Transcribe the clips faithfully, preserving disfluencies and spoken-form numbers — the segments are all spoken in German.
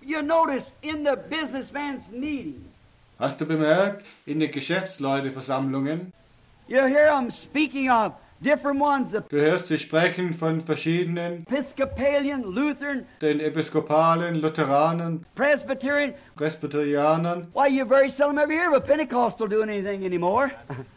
You notice in the businessman's meetings, Hast du bemerkt, in den Geschäftsleuteversammlungen, you hear them speaking of different ones, the du hörst sie sprechen von verschiedenen, Episcopalian, Lutheran, den Episkopalen, Lutheranern, Presbyterian. Presbyterianern. Why, you very seldom ever hear of a Pentecostal doing anything anymore.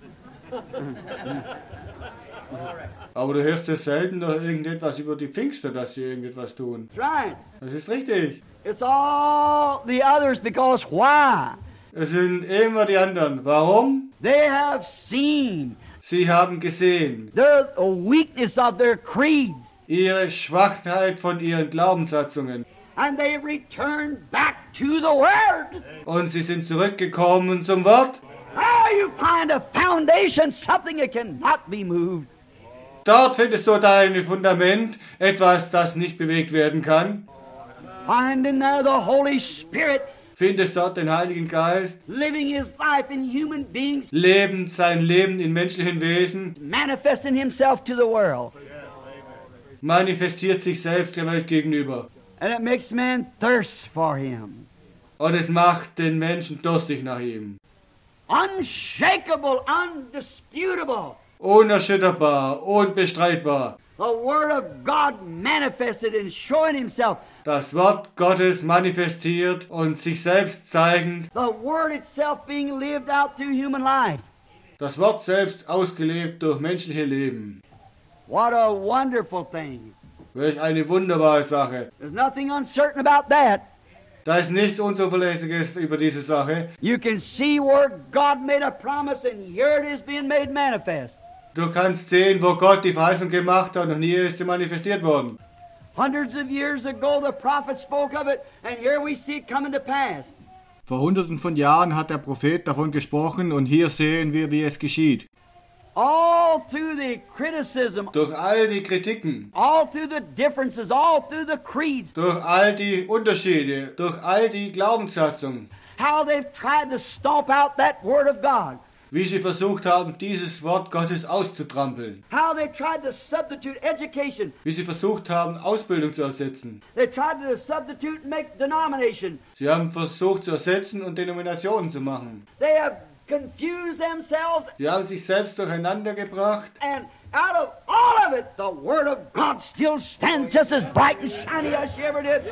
Aber du hörst ja selten noch irgendetwas über die Pfingster, dass sie irgendetwas tun. That's right. Das ist richtig. It's all the others because why? Es sind immer die anderen. Warum? They have seen Sie haben gesehen, their the weakness of their creeds, ihre Schwachheit von ihren Glaubenssatzungen. and they return back to the Word. Und sie sind zurückgekommen zum Wort. Now you find a foundation, something that cannot be moved. Dort findest du dein Fundament, etwas, das nicht bewegt werden kann. Finding there the Holy Spirit Findest dort den Heiligen Geist, living His life in human beings, lebend sein Leben in menschlichen Wesen, manifesting Himself to the world. manifestiert sich selbst der Welt gegenüber. And it makes man thirst for Him. Und es macht den Menschen durstig nach ihm. Unshakable, undisputable. Unerschütterbar, unbestreitbar. The Word of God manifested and showing Himself. Das Wort Gottes manifestiert und sich selbst zeigend. The Word itself being lived out through human life. Das Wort selbst ausgelebt durch menschliche Leben. What a wonderful thing. Welch eine wunderbare Sache. There's nothing uncertain about that. Da ist nichts Unzuverlässiges über diese Sache. You can see where God made a promise and here it is being made manifest. Du kannst sehen, wo Gott die Verheißung gemacht hat und hier ist sie manifestiert worden. Hundreds of years ago the prophet spoke of it and here we see it coming to pass. Vor hunderten von Jahren hat der Prophet davon gesprochen und hier sehen wir, wie es geschieht. All through the criticism, Durch all die Kritiken, all through the differences, all through the creeds, durch all die Unterschiede, durch all die Glaubenssatzungen, how they've tried to stomp out that Word of God, wie sie versucht haben, dieses Wort Gottes auszutrampeln, how they tried to substitute education, wie sie versucht haben, Ausbildung zu ersetzen. they tried to substitute and make denomination. Sie haben versucht zu ersetzen und Denominationen zu machen. They have confused themselves, Sie haben sich selbst durcheinander gebracht and out of all of it, the Word of God still stands just as bright and shiny as she ever did.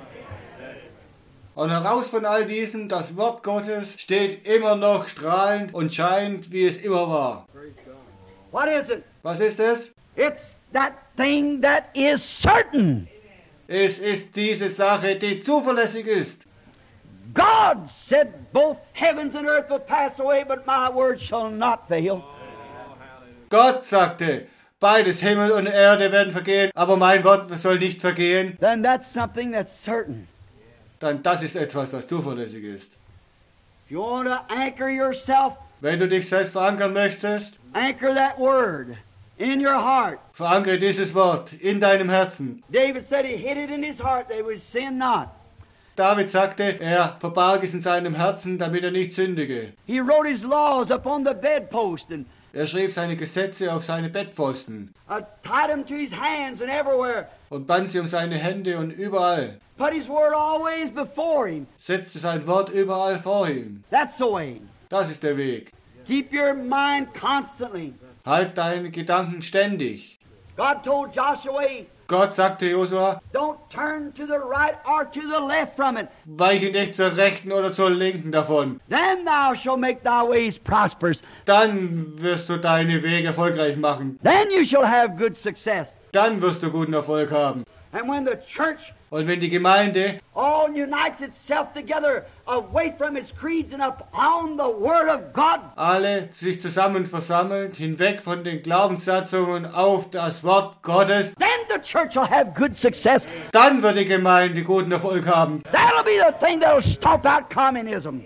und heraus von all diesem, das Wort Gottes steht immer noch strahlend und scheint, wie es immer war. What is it? Was ist es? It's that thing that is certain. Es ist diese Sache, die zuverlässig ist. God said both heavens and earth will pass away, but my word shall not fail. Gott sagte, beides Himmel und Erde werden vergehen, aber mein Wort soll nicht vergehen. Then that's something that's certain. Dann das ist etwas, das zuverlässig ist. If you want to anchor yourself, Wenn du dich selbst verankern möchtest, anchor that word in your heart. verankere dieses Wort in deinem Herzen. David said he hid it in his heart, they would sin not. David sagte, er verbarg es in seinem Herzen, damit er nicht sündige. He wrote his laws upon the bedpost and Er schrieb seine Gesetze auf seine Bettpfosten uh, tied them to his hands and everywhere. und band sie um seine Hände und überall. Put his word always before him. Setzte sein Wort überall vor ihm. That's the way. Das ist der Weg. Keep your mind constantly. Halt deine Gedanken ständig. God told Joshua, Gott sagte Josua, don't turn to the right or to the left from it. weiche nicht zur rechten oder zur linken davon. Then thou shalt make thy ways prosperous. Dann wirst du deine Wege erfolgreich machen. Then you shall have good success. Dann wirst du guten Erfolg haben. And when the church Und wenn die Gemeinde all unites itself together away from its creeds and upon the Word of God, alle sich zusammen versammelt, hinweg von den Glaubenssatzungen auf das Wort Gottes, then the church will have good success. dann wird die Gemeinde guten Erfolg haben. That'll be the thing that'll stomp out communism.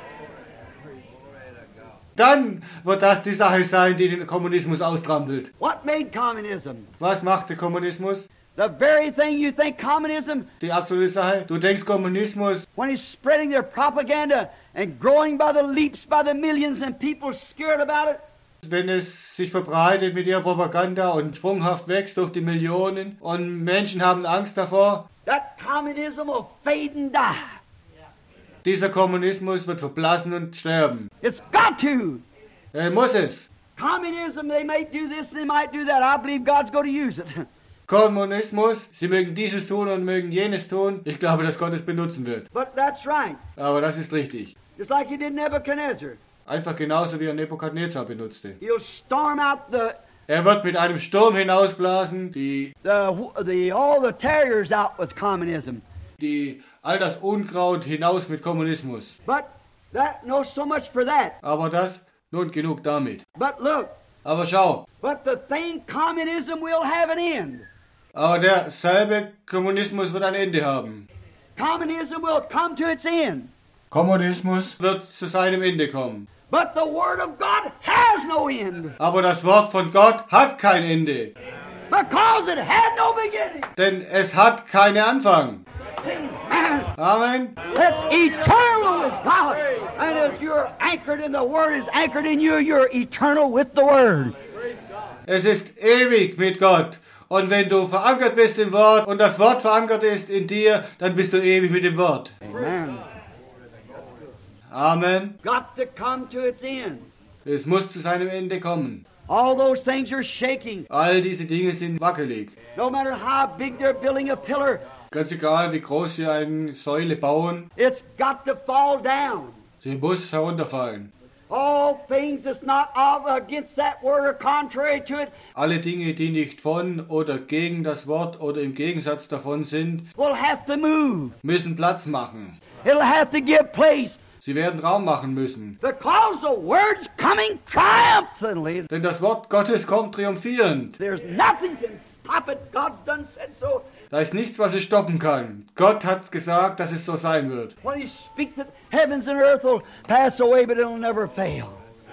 Dann wird das die Sache sein, die den Kommunismus austrampelt. What made communism? Was macht der Kommunismus? The very thing you think communism, Die absolute Sache. Du denkst Kommunismus, when it's spreading their propaganda and growing by the leaps by the millions and people scared about it, wenn es sich verbreitet mit ihrer Propaganda und sprunghaft wächst durch die Millionen und Menschen haben Angst davor. That communism will fade and die. Dieser Kommunismus wird verblassen und sterben. It's got to. Er muss es. Communism, they may do this, they might do that. I believe God's going to use it. Kommunismus, sie mögen dieses tun und mögen jenes tun. Ich glaube, dass Gott es benutzen wird. But that's right. Aber das ist richtig. Just like he did Nebuchadnezzar. Einfach genauso wie er Nebukadnezar benutzte. He'll storm out the, Er wird mit einem Sturm hinausblasen, die, the, the all the terriers out with communism. die all das Unkraut hinaus mit Kommunismus. But that no so much for that. Aber das, nun genug damit. But look, Aber schau, but the thing communism will have an end. aber derselbe Kommunismus wird ein Ende haben. Communism will come to its end. Kommunismus wird zu seinem Ende kommen. But the Word of God has no end. Aber das Wort von Gott hat kein Ende. Because it had no beginning. Denn es hat keinen Anfang. Amen. Amen. It's eternal with God. And as you're anchored in the Word is anchored in you, you're eternal with the Word. Es ist ewig mit Gott. Und wenn du verankert bist im Wort und das Wort verankert ist in dir, dann bist du ewig mit dem Wort. Amen. Amen. Got to come to its end. Es muss zu seinem Ende kommen. All those things are shaking. All diese Dinge sind wackelig. No matter how big they're building a pillar, Ganz egal, wie groß sie eine Säule bauen, it's got to fall down. sie muss herunterfallen. All things that's not of against that word or contrary to it Alle Dinge, die nicht von oder gegen das Wort oder im Gegensatz davon sind, will have to move. müssen Platz machen. It'll have to give place Sie werden Raum machen müssen. because the word's coming triumphantly. Denn das Wort Gottes kommt triumphierend. There's nothing can stop it. God's done said so. Da ist nichts, was es stoppen kann. Gott hat gesagt, dass es so sein wird. When he speaks it, heavens and earth will pass away, but it'll never fail.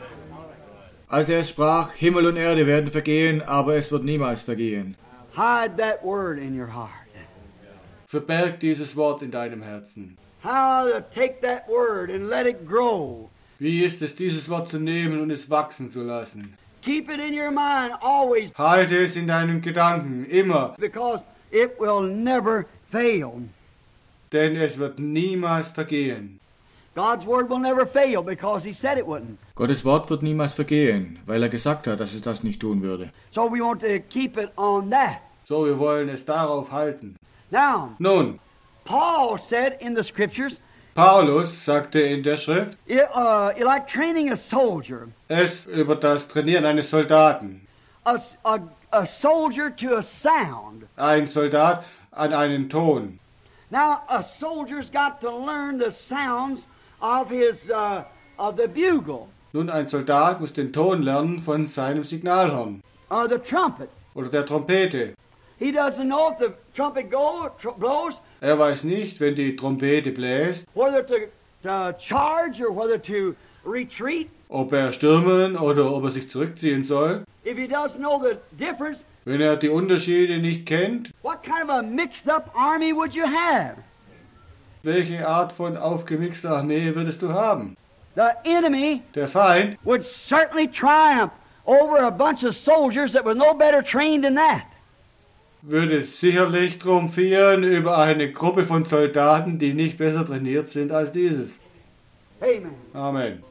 Als er es sprach, Himmel und Erde werden vergehen, aber es wird niemals vergehen. Hide that word in your heart. Verberg dieses Wort in deinem Herzen. How to take that word and let it grow. Wie ist es, dieses Wort zu nehmen und es wachsen zu lassen? Keep it in your mind always, Halte es in deinen Gedanken, immer, because it will never fail. denn es wird niemals vergehen. God's word will never fail because he said it wouldn't. Gottes Wort wird niemals vergehen, weil er gesagt hat, dass es das nicht tun würde. So we want to keep it on that. So, wir wollen es darauf halten. Now, Nun, Paul said in the scriptures, Paulus sagte in der Schrift, it, uh, it like training a soldier. es über das Trainieren eines Soldaten. A, a, a soldier to a sound. Ein Soldat an einen Ton. Now, a soldier's got to learn the sounds of his uh, of the bugle Nun, ein Soldat muss den Ton lernen von seinem Signalhorn or the trumpet. oder der Trompete. He doesn't know if the trumpet go, tr- blows, Er weiß nicht, wenn die Trompete bläst, whether to, to charge or whether to retreat. ob er stürmen oder ob er sich zurückziehen soll. If he doesn't know the difference, Wenn er die Unterschiede nicht kennt, what kind of a mixed-up army would you have? welche Art von aufgemixter Armee würdest du haben? The enemy Der Feind would certainly triumph over a bunch of soldiers that were no better trained than that. würde sicherlich triumphieren über eine Gruppe von Soldaten, die nicht besser trainiert sind als dieses. Amen. Amen.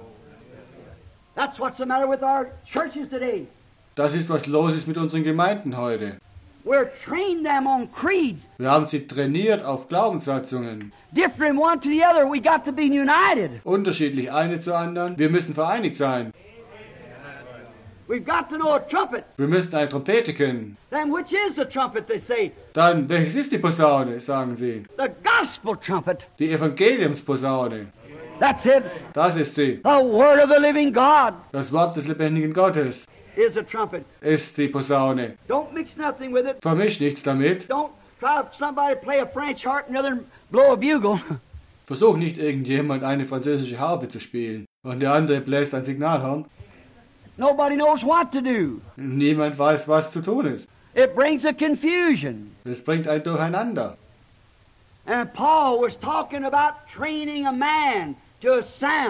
That's what's the matter with our churches today. Das ist, was los ist mit unseren Gemeinden heute. We're training them on creeds, Wir haben sie trainiert auf Glaubenssatzungen. different one to the other. We got to be united. Unterschiedlich eine zur anderen. Wir müssen vereinigt sein. We've got to know a trumpet. Wir müssen eine Trompete kennen. Then which is the trumpet, they say? Dann, welches ist die Posaune, sagen sie. The gospel trumpet. Die Evangeliumsposaune. That's it. Das ist sie. The word of the living God Das Wort des lebendigen Gottes is a trumpet. ist die Posaune. Don't mix nothing with it. Vermisch nichts damit. Don't try to somebody play a French harp and another blow a bugle. Versuch nicht irgendjemand eine französische Harfe zu spielen und der andere bläst ein Signalhorn. Nobody knows what to do. Niemand weiß, was zu tun ist. It brings a confusion. Es bringt ein Durcheinander. And Paul was talking about training a man to a sound.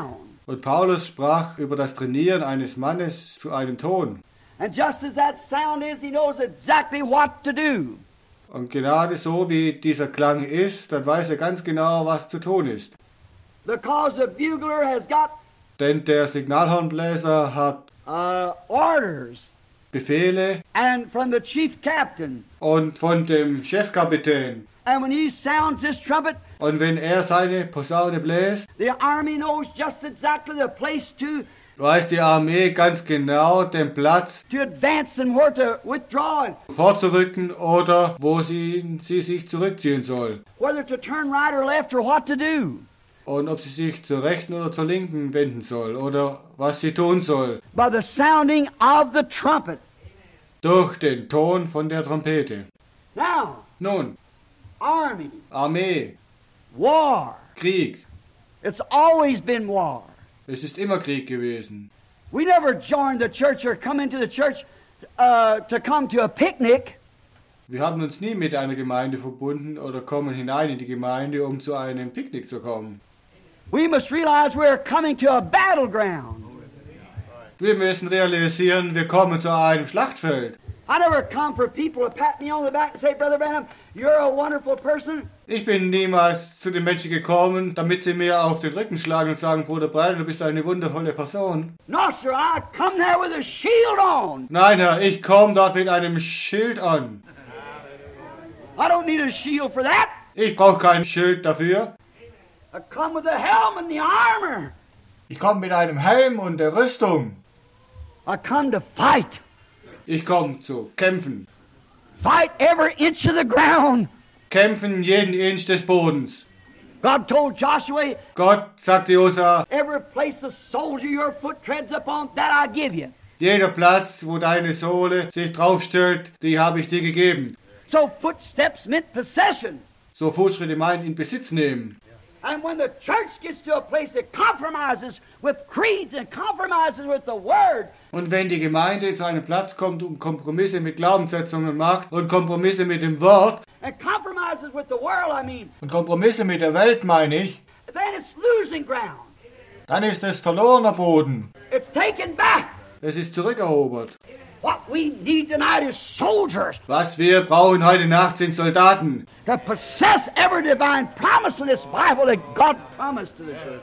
Und Paulus sprach über das Trainieren eines Mannes zu einem Ton. And just as that sound is, he knows exactly what to do. Und gerade so wie dieser Klang ist, dann weiß er ganz genau, was zu tun ist. Because the bugler has got Denn der Signalhornbläser hat uh, orders, Befehle and from the chief captain. und von dem Chefkapitän. And when he sounds this trumpet, Und wenn er seine Posaune bläst, the army knows just exactly the place to weiß die Armee ganz genau den Platz, to advance and where to withdraw, and vorzurücken oder wo sie, sie sich zurückziehen soll. whether to turn right or left or what to do. Und ob sie sich zur rechten oder zur linken wenden soll oder was sie tun soll. By the sounding of the trumpet. Durch den Ton von der Trompete. Now, Nun, army, Armee, war. Krieg. It's always been war. Es ist immer Krieg gewesen. We never joined the church or come into the church uh, to come to a picnic. Wir haben uns nie mit einer Gemeinde verbunden oder kommen hinein in die Gemeinde, um zu einem Picknick zu kommen. We must realize we're coming to a battleground. Wir müssen realisieren, wir kommen zu einem Schlachtfeld. I never come for people to pat me on the back and say, Brother Branham, you're a wonderful person. Ich bin niemals zu den Menschen gekommen, damit sie mir auf den Rücken schlagen und sagen, Bruder Breiter, du bist eine wundervolle Person. No, sir, I come there with a shield on. Nein, Herr, ich komme dort mit einem Schild an. I don't need a shield for that. Ich brauche kein Schild dafür. I come with a helm and the armor. Ich komme mit einem Helm und der Rüstung. I come to fight. Ich komme zu kämpfen. Fight every inch of the ground. Kämpfen jeden Inch des Bodens. God told Joshua, Gott sagte Josua, every place the soldier your foot treads upon, that I give you. jeder Platz, wo deine Sohle sich draufstellt, die habe ich dir gegeben. So footsteps meant possession. So Fußschritte meinen in Besitz nehmen. And when the church gets to a place that compromises with creeds and compromises with the Word, Und wenn die Gemeinde zu einem Platz kommt und Kompromisse mit Glaubenssetzungen macht und Kompromisse mit dem Wort and compromises with the world, I mean, und Kompromisse mit der Welt meine ich, then it's losing ground. dann ist es verlorener Boden. It's taken back. Es ist zurückerobert. What we need tonight is soldiers Was wir brauchen heute Nacht sind Soldaten, to possess every divine promise in this Bible that God promised to the church.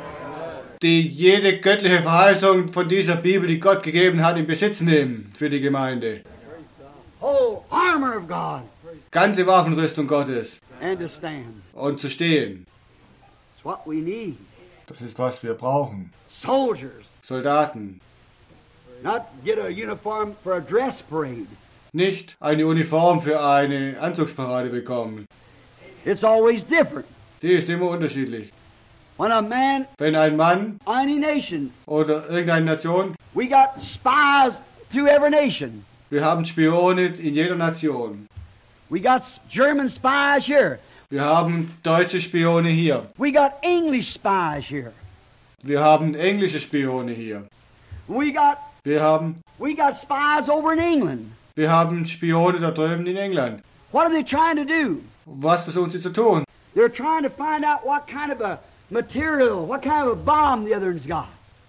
die jede göttliche Verheißung von dieser Bibel, die Gott gegeben hat, in Besitz nehmen für die Gemeinde. Whole armor of God Ganze Waffenrüstung Gottes and to stand. und zu stehen. It's what we need. Das ist, was wir brauchen. Soldiers, Soldaten. not get a uniform for a dress parade. Nicht eine Uniform für eine Anzugsparade bekommen. It's always different. Die ist immer unterschiedlich. When a man, Wenn ein Mann any nation, oder irgendeine Nation, we got spies through every nation. wir haben Spione in jeder Nation. We got German spies here. Wir haben deutsche Spione hier. We got English spies here. Wir haben englische Spione hier. We got Wir haben, we got spies over in England. wir haben Spione da drüben in England. What are they trying to do? Was versuchen sie zu tun? They're trying to find out what kind of a material, what kind of a bomb the other one's got.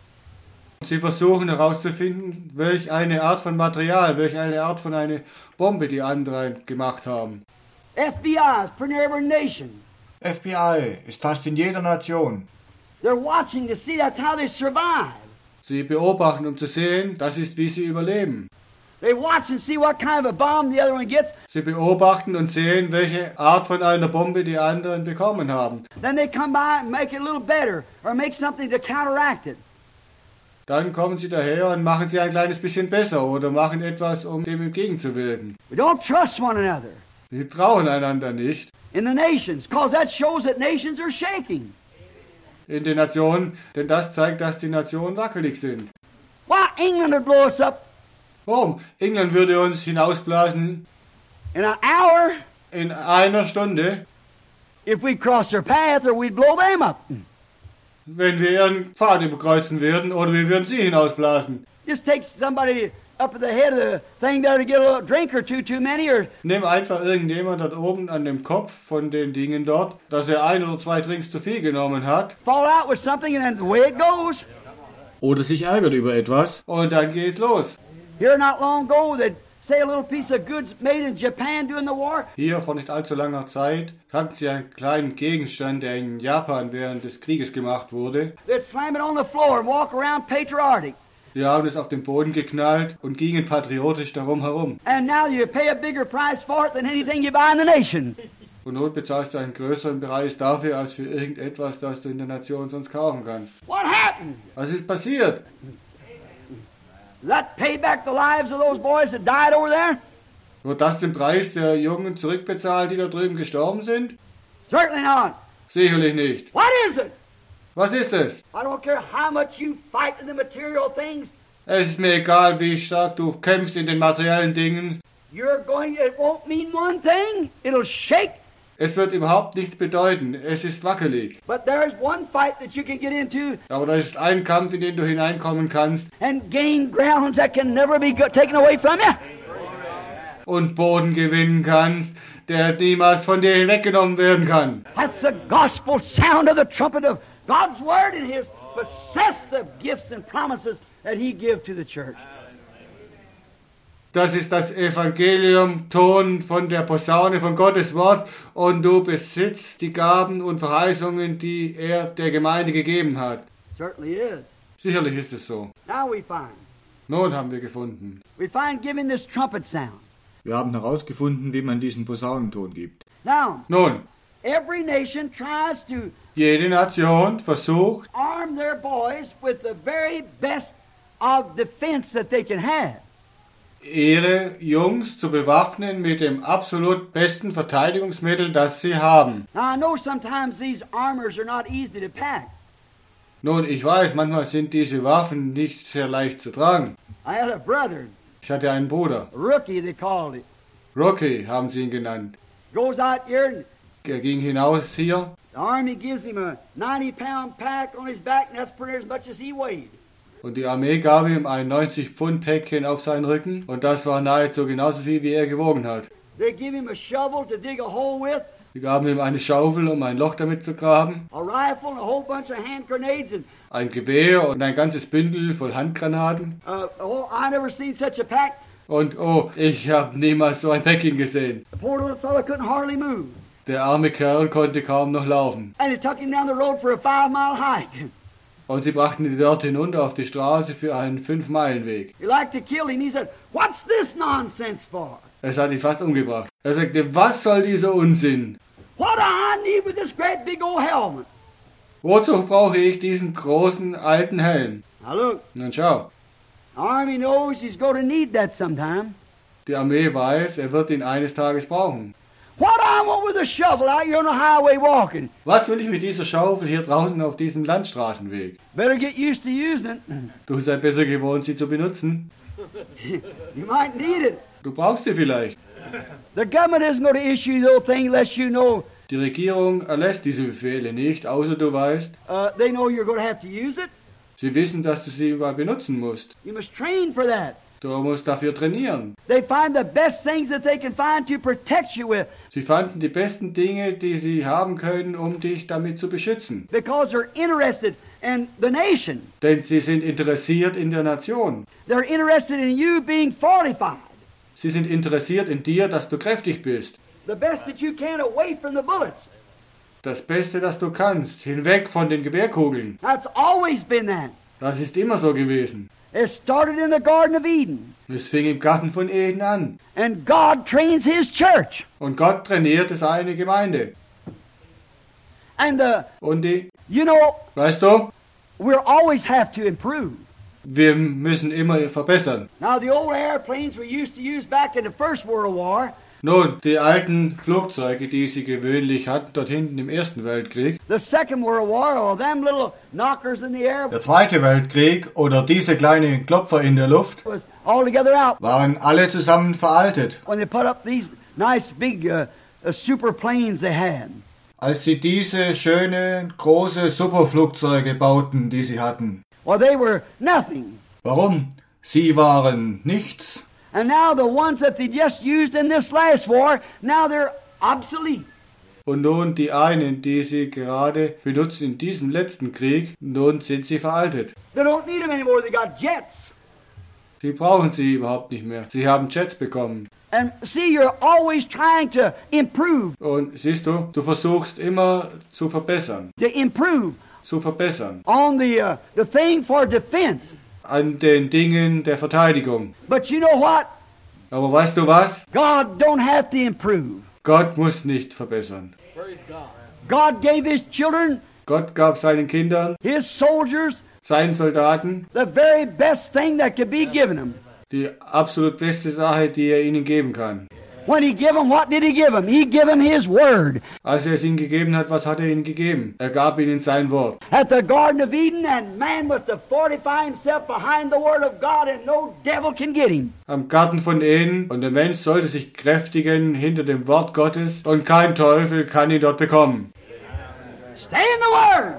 Sie versuchen herauszufinden, welch eine Art von Material, welche eine Art von eine Bombe die anderen gemacht haben. F B I is pretty near every nation. F B I ist fast in jeder Nation. They're watching to see that's how they survive. Sie beobachten, um zu sehen, das ist, wie sie überleben. They watch and see what kind of a bomb the other one gets. Sie beobachten und sehen, welche Art von einer Bombe die anderen bekommen haben. Then they come by and make it a little better or make something to counteract it. Dann kommen sie daher und machen sie ein kleines bisschen besser oder machen etwas, um dem entgegenzuwirken. We don't trust one another Sie trauen einander nicht in the nations because that shows that nations are shaking. in den Nationen, denn das zeigt, dass die Nationen wackelig sind. Why, England would blow us up Warum? England würde uns hinausblasen in an hour in einer Stunde, if we crossed their path, or we'd blow them up. wenn wir ihren Pfad überkreuzen würden oder wir würden sie hinausblasen. Just take somebody up at the head of the thing there to get a little drink or two too many, or Nimm einfach irgendjemand dort oben an dem Kopf von den Dingen dort, dass er ein oder zwei Drinks zu viel genommen hat. fall out with something, and then the way it goes. Oder sich ärgert über etwas. Und dann geht's los. Here not long ago, they'd say a little piece of goods made in Japan during the war. Hier vor nicht allzu langer Zeit hatten sie einen kleinen Gegenstand, der in Japan während des Krieges gemacht wurde. They'd slam it on the floor and walk around patriotic. Die haben es auf den Boden geknallt und gingen patriotisch darum herum. And now you pay a bigger price for it than anything you buy in the nation. Und nun bezahlst du einen größeren Preis dafür, als für irgendetwas, das du in der Nation sonst kaufen kannst. What happened? Was ist passiert? Does that pay back the lives of those boys that died over there? Wird das den Preis der Jungen zurückbezahlen, die da drüben gestorben sind? Certainly not. Sicherlich nicht. What is it? Was ist es? I don't care how much you fight in the material things. Es ist mir egal, wie stark du kämpfst in den materiellen Dingen. You're going, it won't mean one thing. It'll shake. Es wird überhaupt nichts bedeuten. Es ist wackelig. But there's one fight that you can get into Aber da ist ein Kampf, in den du hineinkommen kannst and gain grounds that can never be go- taken away from you. und Boden gewinnen kannst, der niemals von dir hinweggenommen werden kann. That's the gospel sound of the trumpet of God's word and His possessive gifts and promises that He gives to the church. Das ist das Evangelium-Ton von der Posaune von Gottes Wort und du besitzt die Gaben und Verheißungen, die er der Gemeinde gegeben hat. Certainly is. Sicherlich ist es so. Now we find. Nun haben wir gefunden. We find giving this trumpet sound. Wir haben herausgefunden, wie man diesen Posaunenton gibt. Now, Nun, every nation tries to jede Nation versucht, arm their boys with the very best of defense that they can have. ihre Jungs zu bewaffnen mit dem absolut besten Verteidigungsmittel, das sie haben. Now, I know sometimes these armors are not easy to pack. Nun, ich weiß, manchmal sind diese Waffen nicht sehr leicht zu tragen. I had a brother, Ich hatte einen Bruder, a rookie they called it. Rocky haben sie ihn genannt. Goes out here and Er ging hinaus hier the army gives him a ninety pound pack on his back, and that's pretty as much as he weighed. und die Armee gab ihm ein neunzig Pfund Päckchen auf seinen Rücken und das war nahezu genauso viel, wie er gewogen hat. They give him a shovel to dig a hole with, Sie gaben ihm eine Schaufel, um ein Loch damit zu graben, a rifle, and a whole bunch of hand grenades, and ein Gewehr und ein ganzes Bündel voll Handgranaten. uh, a whole, I never seen such a pack. Und oh, ich habe niemals so ein Päckchen gesehen. The poor little fellow couldn't hardly move. Der arme Kerl konnte kaum noch laufen. And they took him down the road for a five mile hike. Und sie brachten ihn dort hinunter auf die Straße für einen fünf-Meilen-Weg. He liked to kill him. He said, "What's this nonsense for? Es hat ihn fast umgebracht. Er sagte, was soll dieser Unsinn? What do I need with this great big old helmet?" Wozu brauche ich diesen großen alten Helm? Now look, Nun schau, the army knows he's going to need that sometime. die Armee weiß, er wird ihn eines Tages brauchen. What do I want with a shovel out here on the highway walking? Was will ich mit dieser Schaufel hier draußen auf diesem Landstraßenweg? Better get used to using it. Du sei besser gewohnt, sie zu benutzen. You might need it. Du brauchst sie vielleicht. The government isn't going to issue the old thing unless you know Die Regierung erlässt diese Befehle nicht, außer du weißt, uh, they know you're going to have to use it. sie wissen, dass du sie mal benutzen musst. You must train for that. Du musst dafür trainieren. They find the best things that they can find to protect you with Sie fanden die besten Dinge, die sie haben können, um dich damit zu beschützen. because they're interested in the nation. Denn sie sind interessiert in der Nation. They're interested in you being fortified. Sie sind interessiert in dir, dass du kräftig bist. The best that you can away from the bullets. Das Beste, das du kannst, hinweg von den Gewehrkugeln. That's always been that. Das ist immer so gewesen. It started in the Garden of Eden. Es fing im Garten von Eden an. And God trains His church. Und Gott trainierte seine Gemeinde. And, uh, Und die, you know, weißt du, we'll always have to improve. wir müssen immer verbessern. Now, the old airplanes we used to use back in the First World War, Nun, die alten Flugzeuge, die sie gewöhnlich hatten, dort hinten im Ersten Weltkrieg, the Second World War, all them little knockers in the air der Zweite Weltkrieg oder diese kleinen Klopfer in der Luft, was altogether out. waren alle zusammen veraltet. When they put up these nice big uh, uh, super planes they had. Als sie diese schönen, große Superflugzeuge bauten, die sie hatten. Well, they were nothing. Warum? Sie waren nichts. And now the ones that they just used in this last war, now they're obsolete. Und nun die einen, die sie gerade benutzen in diesem letzten Krieg, nun sind sie veraltet. They don't need them anymore. They got jets. Sie brauchen sie überhaupt nicht mehr. Sie haben Jets bekommen. And see, you're always trying to improve, Und siehst du, du versuchst immer zu verbessern. to improve Zu verbessern. on the uh, the thing for defense. An den Dingen der Verteidigung. But you know what? Aber weißt du was? God don't have to improve. Gott muss nicht verbessern. God gave His children, Gott gab seinen Kindern, His soldiers, seinen Soldaten, the very best thing that could be given them. die absolut beste Sache, die er ihnen geben kann. When He give them, what did He give them? He give them His Word. Als er es ihnen gegeben hat, was hat er ihnen gegeben? Er gab ihnen sein Wort. At the Garden of Eden, and man was to fortify himself behind the Word of God, and no devil can get him. Am Garten von Eden, und der Mensch sollte sich kräftigen hinter dem Wort Gottes, und kein Teufel kann ihn dort bekommen. Stay in the Word.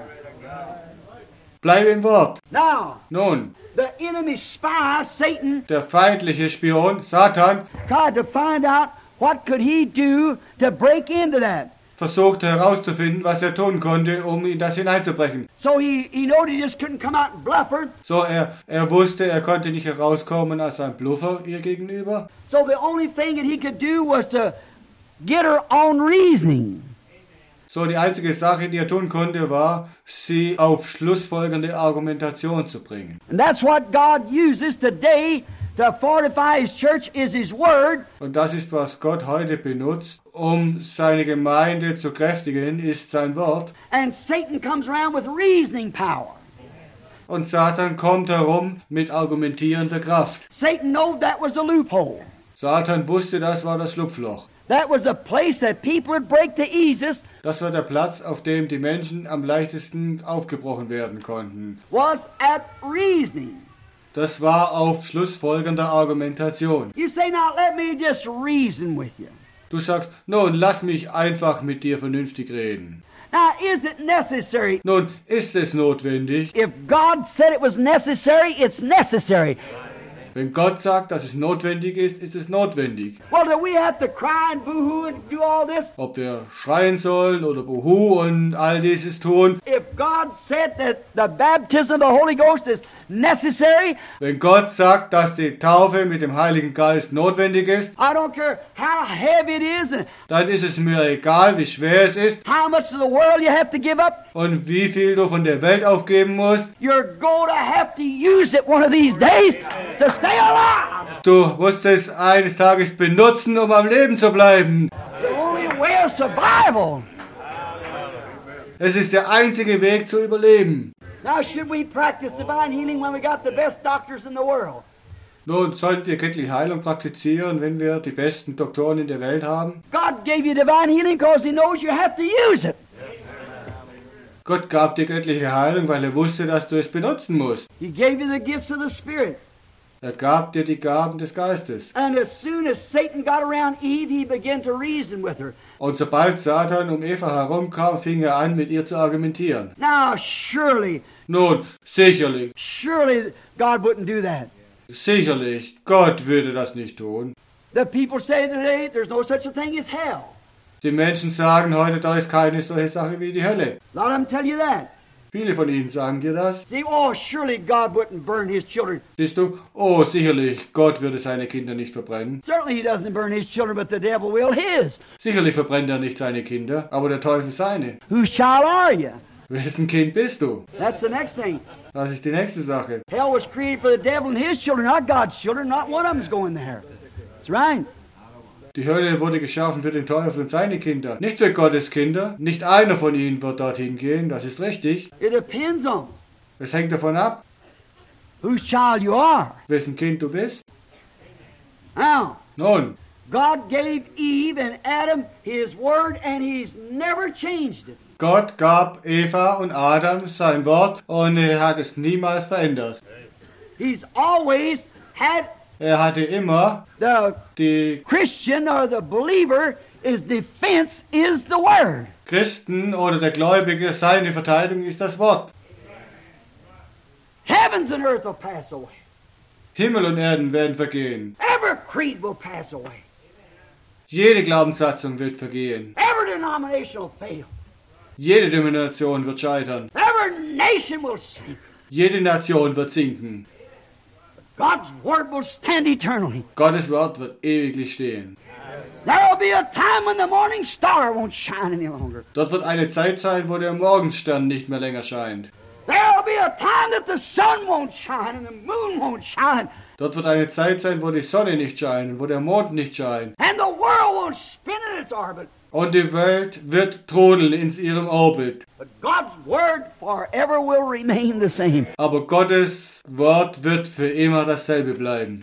Bleib im Wort. Now, Nun, the enemy spy, Satan, der feindliche Spion, Satan, tried to find out what could he do to break into that. versuchte herauszufinden, was er tun konnte, um in das hineinzubrechen. So he, he knew he just couldn't come out and bluff her. So, er, er wusste, er konnte nicht herauskommen als ein Bluffer ihr gegenüber. So the only thing that he could do was to get her on reasoning. So, die einzige Sache, die er tun konnte, war, sie auf schlussfolgernde Argumentation zu bringen. And that's what God uses today to fortify His church is His Word. Und das ist, was Gott heute benutzt, um seine Gemeinde zu kräftigen, ist sein Wort. And Satan comes around with reasoning power. Und Satan kommt herum mit argumentierender Kraft. Satan knew that was a loophole. Satan wusste, das war das Schlupfloch. That was a place that people would break the easiest, Das war der Platz, auf dem die Menschen am leichtesten aufgebrochen werden konnten. was at reasoning. Das war auf schlussfolgernder Argumentation. You say, now let me just reason with you. Du sagst, nun, lass mich einfach mit dir vernünftig reden. Now, is it necessary? Nun, ist es notwendig? If God said it was necessary, it's necessary. Wenn Gott sagt, dass es notwendig ist, ist es notwendig. Well, do we have to cry and boo-hoo and do all this? Ob wir schreien sollen oder Buhu und all dieses tun. If God said that the baptism of the Holy Ghost is necessary, Wenn Gott sagt, dass die Taufe mit dem Heiligen Geist notwendig ist, I don't care how heavy it is and dann ist es mir egal, wie schwer es ist how much of the world you have to give up. und wie viel du von der Welt aufgeben musst. You're going to have to use it one of these days to stay alive. Du musst es eines Tages benutzen, um am Leben zu bleiben. The only way of survival. Es ist der einzige Weg zu überleben. Now, should we practice divine healing when we got the best doctors in the world? Nun, sollten wir göttliche Heilung praktizieren, wenn wir die besten Doktoren in der Welt haben? God gave you divine healing because He knows you have to use it. Gott gab dir göttliche Heilung, weil er wusste, dass du es benutzen musst. He gave you the gifts of the Spirit. Er gab dir die Gaben des Geistes. And as soon as Satan got around Eve, he began to reason with her. Und sobald Satan um Eva herumkam, fing er an, mit ihr zu argumentieren. Now, surely, Nun, sicherlich, surely God wouldn't do that. sicherlich, Gott würde das nicht tun. The people say today there's no such a thing as hell. Die Menschen sagen heute, da ist keine solche Sache wie die Hölle. A lot of them tell you that. Viele von ihnen sagen dir das. See, oh, surely God wouldn't burn His children. Siehst du, oh, sicherlich, Gott würde seine Kinder nicht verbrennen. Certainly He doesn't burn His children, but the devil will His. Sicherlich verbrennt er nicht seine Kinder, aber der Teufel seine. Whose child are you? Wessen Kind bist du? That's the next thing. Das ist die nächste Sache. Hell was created for the devil and his children, not God's children. Not one of them's going there. That's right. Die Hölle wurde geschaffen für den Teufel und seine Kinder, nicht für Gottes Kinder. Nicht einer von ihnen wird dorthin gehen, das ist richtig. It depends on Es hängt davon ab, whose child you are. wessen Kind du bist. Now, Nun, God gave Eve and Adam His Word, and He's never changed it. Gott gab Eva und Adam sein Wort und er hat es niemals verändert. He's always had Er hatte immer the die Christian or the believer, his defense is the Word. Christen oder der Gläubige, seine Verteidigung ist das Wort. Heavens and earth will pass away. Himmel und Erden werden vergehen. Every creed will pass away. Jede Glaubenssatzung wird vergehen. Every denomination will fail. Jede Denomination wird scheitern. Every nation will sink. Jede Nation wird sinken. God's word will stand eternally. Gottes Wort wird ewiglich stehen. There will be a time when the morning star won't shine any longer. Dort wird eine Zeit sein, wo der Morgenstern nicht mehr länger scheint. There will be a time that the sun won't shine and the moon won't shine. Dort wird eine Zeit sein, wo die Sonne nicht scheint und wo der Mond nicht scheint. And the world won't spin in its orbit. Und die Welt wird trudeln in ihrem Orbit. But God's word forever will remain the same. Aber Gottes Wort wird für immer dasselbe bleiben.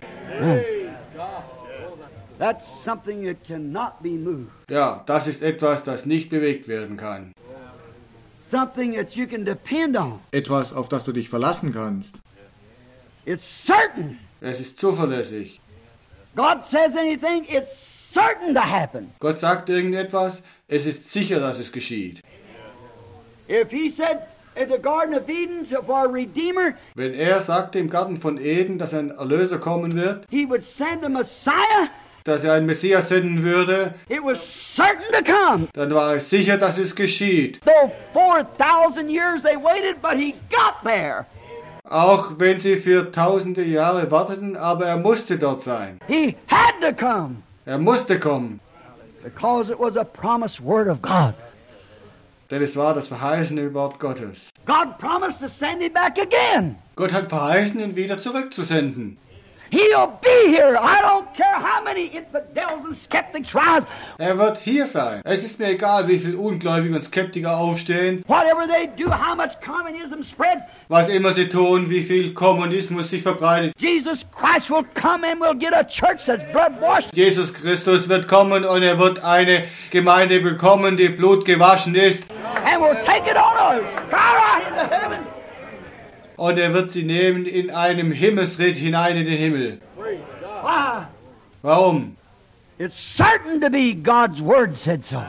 That's something that cannot be moved. Ja, das ist etwas, das nicht bewegt werden kann. Something that you can depend on. Etwas, auf das du dich verlassen kannst. It's certain. Es ist zuverlässig. God says anything, it's certain to happen. Gott sagt irgendetwas, es ist sicher, dass es geschieht. If he said in the Garden of Eden to- for a Redeemer, Wenn er sagte im Garten von Eden, dass ein Erlöser kommen wird, he would send a Messiah, dass er einen Messias senden würde, it was certain to come. dann war es sicher, dass es geschieht. Though four thousand years they waited, but he got there. Auch wenn sie für tausende Jahre warteten, aber er musste dort sein. He had to come Er musste kommen, because it was a promised word of God. denn es war das verheißene Wort Gottes. God promised to send him back again. Gott hat verheißen, ihn wieder zurückzusenden. He'll be here. I don't care how many infidels and skeptics rise. Er wird hier sein. Es ist mir egal, wie viele Ungläubige und Skeptiker aufstehen, Whatever they do, how much communism spreads, was immer sie tun, wie viel Kommunismus sich verbreitet. Jesus Christ will come and will get a church that's blood washed. Jesus Christus wird kommen und er wird eine Gemeinde bekommen, die blutgewaschen ist. And will take it on a skyrocket into heaven. Und er wird sie nehmen in einem Himmelsritt hinein in den Himmel. Why? Warum? It's certain to be God's word said so.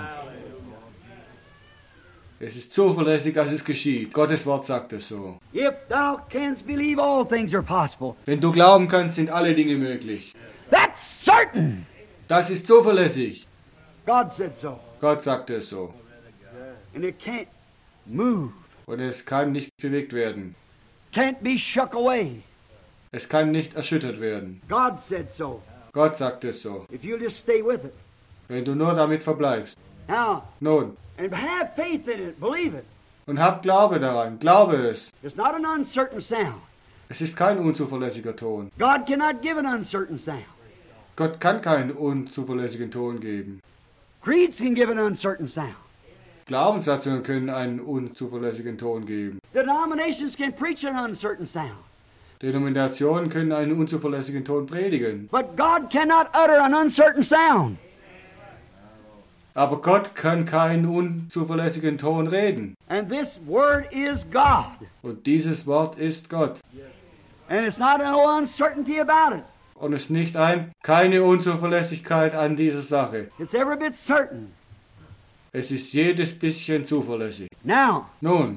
Es ist zuverlässig, dass es geschieht. Gottes Wort sagt es so. If thou canst believe, all things are possible. Wenn du glauben kannst, sind alle Dinge möglich. That's certain. Das ist zuverlässig. God said so. Gott sagt es so. And it can't move. Und es kann nicht bewegt werden. Can't be shook away. Es kann nicht erschüttert werden. God said so. Gott sagt es so. If you'll just stay with it. Wenn du nur damit verbleibst. Now, Nun, and have faith in it. Believe it. und hab Glaube daran. Glaube es. It's not an uncertain sound. Es ist kein unzuverlässiger Ton. God cannot give an uncertain sound. Gott kann keinen unzuverlässigen Ton geben. Creeds can give an uncertain sound. Glaubenssatzungen können einen unzuverlässigen Ton geben. Denominations can preach an uncertain sound. Denominationen können einen unzuverlässigen Ton predigen. But God cannot utter an uncertain sound. Aber Gott kann keinen unzuverlässigen Ton reden. And this word is God. Und dieses Wort ist Gott. And it's not no uncertainty about it. Und es ist nicht ein, keine Unzuverlässigkeit an dieser Sache. It's every bit certain. Es ist jedes bisschen zuverlässig. Now, Nun,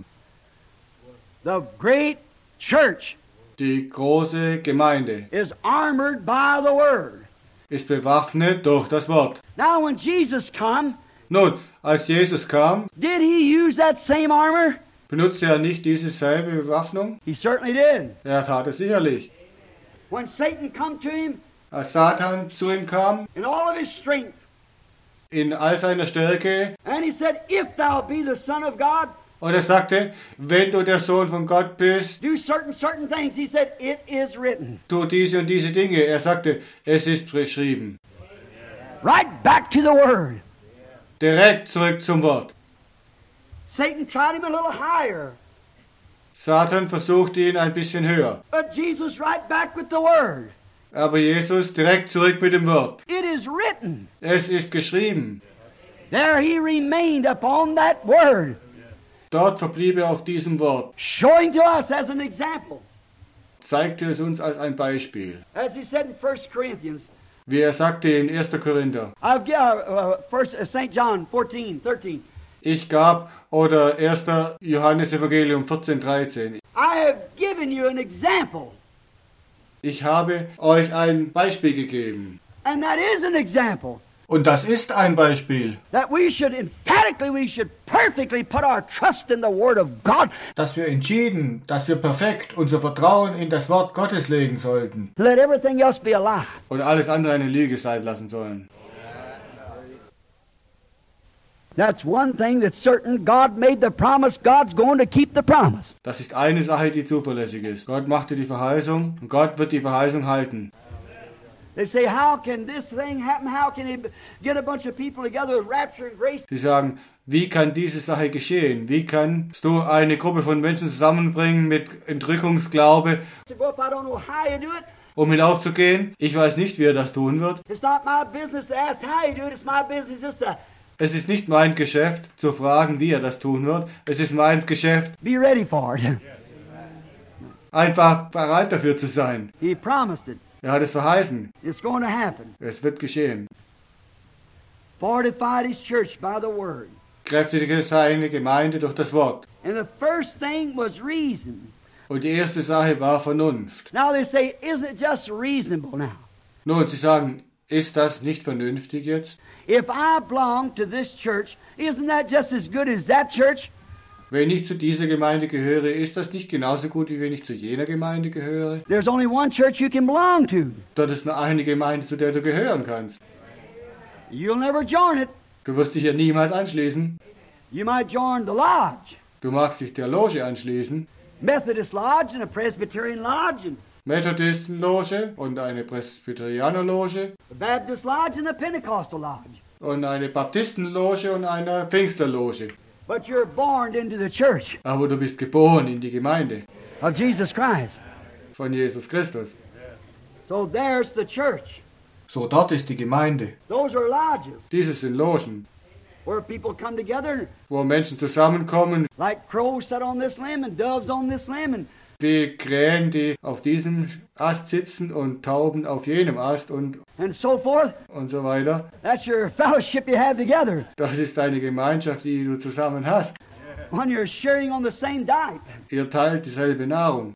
the great church die große Gemeinde is armored by the word. ist bewaffnet durch das Wort. Now, when Jesus come, Nun, als Jesus kam, did he use that same armor? benutzte er nicht diese selbe Bewaffnung? He certainly did. Er tat es sicherlich. When Satan come to him Als Satan zu ihm kam, in all of his strength, in all seiner Stärke, and he said, if thou be the Son of God, und er sagte, wenn du der Sohn von Gott bist, do certain, certain things. He said, it is written. tu diese und diese Dinge. Er sagte, es ist beschrieben. Right back to the word. Direkt zurück zum Wort. Satan tried him a little higher, Satan versuchte ihn ein bisschen höher. but Jesus right back with the word. Aber Jesus direkt zurück mit dem Wort. It is written. Es ist geschrieben. There he remained upon that word, Dort verblieb er auf diesem Wort. showing to us as an example. Zeigte es uns als ein Beispiel. As he said in First Corinthians, Wie er sagte in erster Korinther. I've given uh, uh, First uh, Saint John fourteen, thirteen. Ich gab, oder erster Johannes Evangelium vierzehn, dreizehn. I have given you an example. Ich habe euch ein Beispiel gegeben. And that is an example. Und das ist ein Beispiel, That we should emphatically, we should perfectly put our trust in the Word of God. dass wir entschieden, dass wir perfekt unser Vertrauen in das Wort Gottes legen sollten Let everything else be a lie. und alles andere eine Lüge sein lassen sollen. That's one thing that's certain. God made the promise. God's going to keep the promise. Das ist eine Sache, die zuverlässig ist. Gott machte die Verheißung und Gott wird die Verheißung halten. They say, how can this thing happen? How can he get a bunch of people together with rapture and grace? Sie sagen, wie kann diese Sache geschehen? Wie kannst du eine Gruppe von Menschen zusammenbringen mit Entrückungsglaube, To go up, I don't know how you do it. um hinaufzugehen? Ich weiß nicht, wie er das tun wird. It's not my business to ask how you do it. It's my business just to Es ist nicht mein Geschäft, zu fragen, wie er das tun wird. Es ist mein Geschäft, be ready for it. einfach bereit dafür zu sein. He promised it. Er hat es verheißen. It's going to happen. Es wird geschehen. Fortified his church by the word. Kräftige seine Gemeinde durch das Wort. And the first thing was reason. Und die erste Sache war Vernunft. Now they say, isn't it just reasonable now? Nun, Sie sagen, ist das nicht vernünftig jetzt? If I belong to this church, isn't that just as good as that church? Wenn ich zu dieser Gemeinde gehöre, ist das nicht genauso gut, wie wenn ich zu jener Gemeinde gehöre? There's only one church you can belong to. Dort ist nur eine Gemeinde, zu der du gehören kannst. You'll never join it. Du wirst dich hier niemals anschließen. You might join the lodge, Du magst dich der Loge anschließen. Methodist lodge and a Presbyterian lodge and Methodistenloge und eine Presbyterianerloge a Baptist lodge and a Pentecostal lodge. und eine Baptistenloge und eine Pfingsterloge. But you're born into the church Aber du bist geboren in die Gemeinde of Jesus Christ. von Jesus Christus. So there's the church. So, dort ist die Gemeinde. Those are lodges Dieses sind Logen, where people come together wo Menschen zusammenkommen, like crows sit on this limb and doves on this limb and wie Krähen, die auf diesem Ast sitzen und Tauben auf jenem Ast und, and so forth. und so weiter. That's your fellowship you have together Das ist eine Gemeinschaft, die du zusammen hast. when you're sharing on the same diet. Ihr teilt dieselbe Nahrung.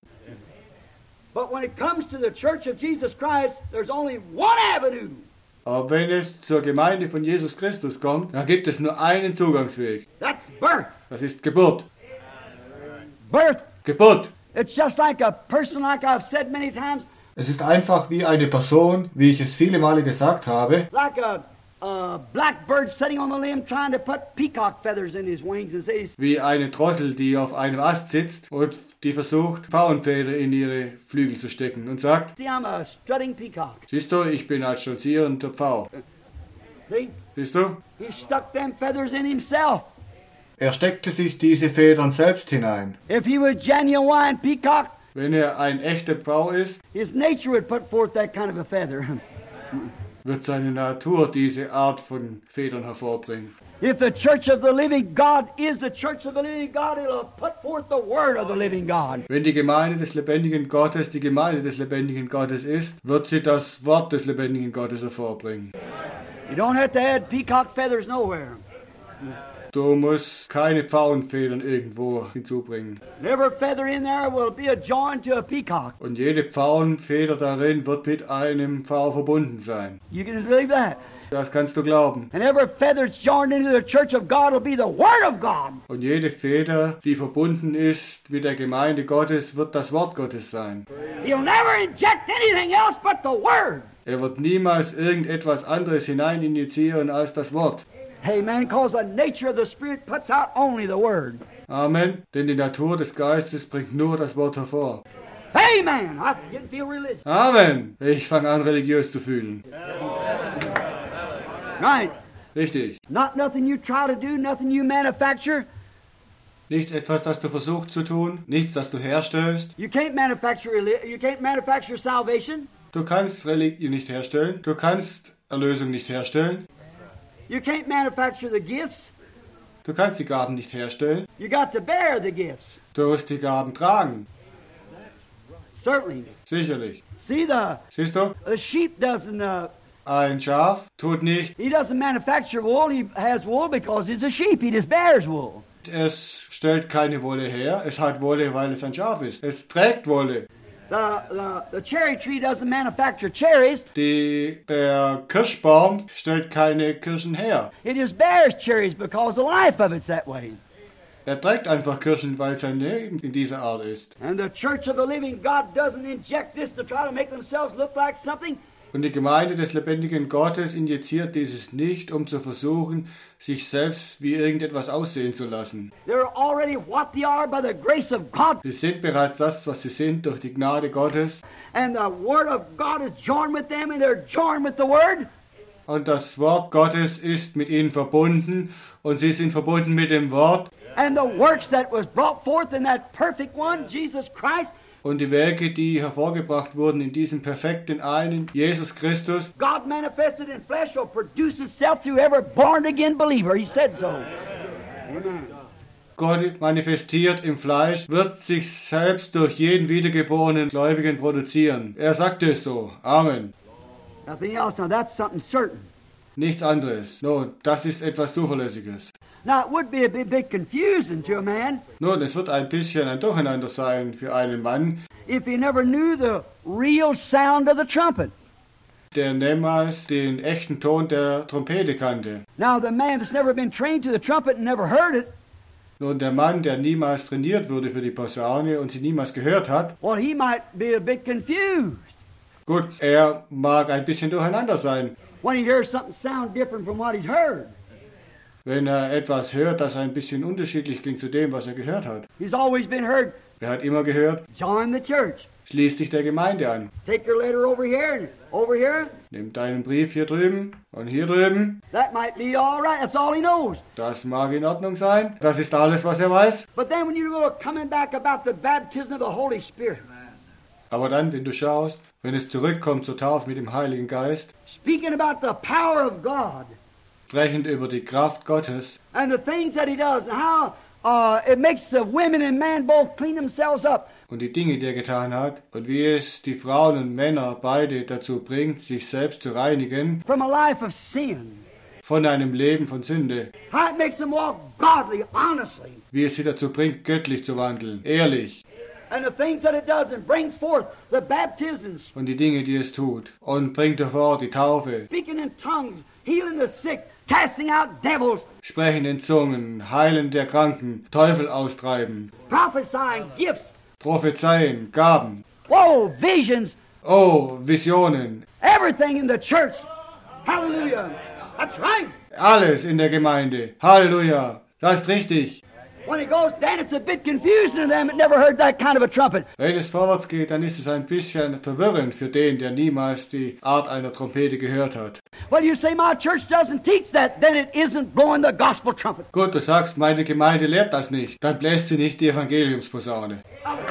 But when it comes to the church of Jesus Christ, there's only one avenue. Aber wenn es zur Gemeinde von Jesus Christus kommt, dann gibt es nur einen Zugangsweg. That's birth. Das ist Geburt. Birth. Geburt. It's just like a person, like I've said many times, Es ist einfach wie eine Person, wie ich es viele Male gesagt habe, like a, a blackbird sitting on the limb trying to put peacock feathers in his wings and says, wie eine Drossel, die auf einem Ast sitzt und die versucht, Pfauenfeder in ihre Flügel zu stecken und sagt, see, I'm a strutting peacock. siehst du, ich bin als stolzierender Pfau. See? Siehst du? He stuck them feathers in himself. Er steckte sich diese Federn selbst hinein. If he was genuine peacock, Wenn er ein echter Pfau ist, his nature would put forth that kind of a feather. wird seine Natur diese Art von Federn hervorbringen. If the church of the living God is the church of the living God, it'll put forth the word of the living God. Wenn die Gemeinde des lebendigen Gottes die Gemeinde des lebendigen Gottes ist, wird sie das Wort des lebendigen Gottes hervorbringen. You don't have to add peacock feathers nowhere. Du musst keine Pfauenfedern irgendwo hinzubringen. And every feather in there will be a join to a peacock. Und jede Pfauenfeder darin wird mit einem Pfau verbunden sein. You can believe that. Das kannst du glauben. And every feather that's joined into the church of God will be the word of God. Und jede Feder, die verbunden ist mit der Gemeinde Gottes, wird das Wort Gottes sein. He'll never inject anything else but the word. Er wird niemals irgendetwas anderes hinein injizieren als das Wort. Amen. Because the nature of the Spirit puts out only the word. Amen. Denn die Natur des Geistes bringt nur das Wort hervor. Amen. I didn't feel religious. Amen. Ich fange an, religiös zu fühlen. Right. Richtig. Not nothing you try to do, nothing you manufacture. Nichts etwas, das du versuchst zu tun, nichts, das du herstellst. You can't manufacture reli- you can't manufacture salvation. Du kannst Religion nicht herstellen. Du kannst Erlösung nicht herstellen. You can't manufacture the gifts. Du kannst die Gaben nicht herstellen. You got to bear the gifts. Du musst die Gaben tragen. Certainly. Sicherlich. See, the Siehst du? the sheep doesn't uh, Ein Schaf tut nicht. he doesn't manufacture wool. He has wool because he's a sheep. He just bears wool. Es stellt keine Wolle her. Es hat Wolle, weil es ein Schaf ist. Es trägt Wolle. The, the, the cherry tree doesn't manufacture cherries. Die, der Kirschbaum stellt keine Kirschen her. It just bears cherries because the life of it's that way. Er trägt einfach Kirschen, weil sein Leben in dieser Art ist. And the church of the living God doesn't inject this to try to make themselves look like something. Und die Gemeinde des lebendigen Gottes injiziert dieses nicht, um zu versuchen, sich selbst wie irgendetwas aussehen zu lassen. They're already what they are by the grace of God. Sie sind bereits das, was sie sind, durch die Gnade Gottes. And the Word of God is joined with them and they're joined with the Word. Und das Wort Gottes ist mit ihnen verbunden und sie sind verbunden mit dem Wort. And the works that was brought forth in that perfect one, Jesus Christ. Und die Werke, die hervorgebracht wurden in diesem perfekten einen, Jesus Christus, God manifested in flesh will produce itself through every born-again believer. He said so. Amen. Gott manifestiert im Fleisch, wird sich selbst durch jeden wiedergeborenen Gläubigen produzieren. Er sagte es so. Amen. Nothing else. Now that's something certain. Nichts anderes. Nun, das ist etwas Zuverlässiges. Now it would be a bit, bit confusing to a man Nun, es wird ein bisschen ein Durcheinander sein für einen Mann, if he never knew the real sound of the trumpet. der niemals den echten Ton der Trompete kannte. Now the man that's never been trained to the trumpet and never heard it, Nun, der Mann, der niemals trainiert wurde für die Posaune und sie niemals gehört hat, well, he might be a bit confused gut, er mag ein bisschen durcheinander sein, when he hears something sound different from what he's heard. wenn er etwas hört, das ein bisschen unterschiedlich klingt zu dem, was er gehört hat. He's always been heard, Er hat immer gehört, join the church. schließ dich der Gemeinde an. Take your letter over here and over here. Nimm deinen Brief hier drüben und hier drüben. That might be all right. That's all he knows. Das mag in Ordnung sein. Das ist alles, was er weiß. But then when you go coming back about the baptism of the Holy Spirit, Aber dann, wenn du schaust, wenn es zurückkommt zur Taufe mit dem Heiligen Geist, speaking about the power of God sprechend über die Kraft Gottes and the things that he does and how uh, it makes the women and men both clean themselves up. und die Dinge, die er getan hat, und wie es die Frauen und Männer beide dazu bringt, sich selbst zu reinigen From a life of sin. von einem Leben von Sünde, How it makes them walk godly, honestly. wie es sie dazu bringt, göttlich zu wandeln, ehrlich, And the things that it does and brings forth the baptisms, und die Dinge, die es tut, und bringt hervor die Taufe, speaking in tongues, healing the sick, casting out devils, Sprechen in Zungen, Heilen der Kranken, Teufel austreiben, prophesying gifts, Prophezeien, Gaben, whoa, visions, oh, Visionen, everything in the church. Hallelujah. That's right. alles in der Gemeinde. Halleluja, das ist richtig. When it goes down, it's a bit confusing to them that never heard that kind of a trumpet. Wenn es vorwärts geht, dann ist es ein bisschen verwirrend für den, der niemals die Art einer Trompete gehört hat. Well, you say my church doesn't teach that, then it isn't blowing the gospel trumpet. Gut, du sagst, meine Gemeinde lehrt das nicht. Dann bläst sie nicht die Evangeliumsposaune.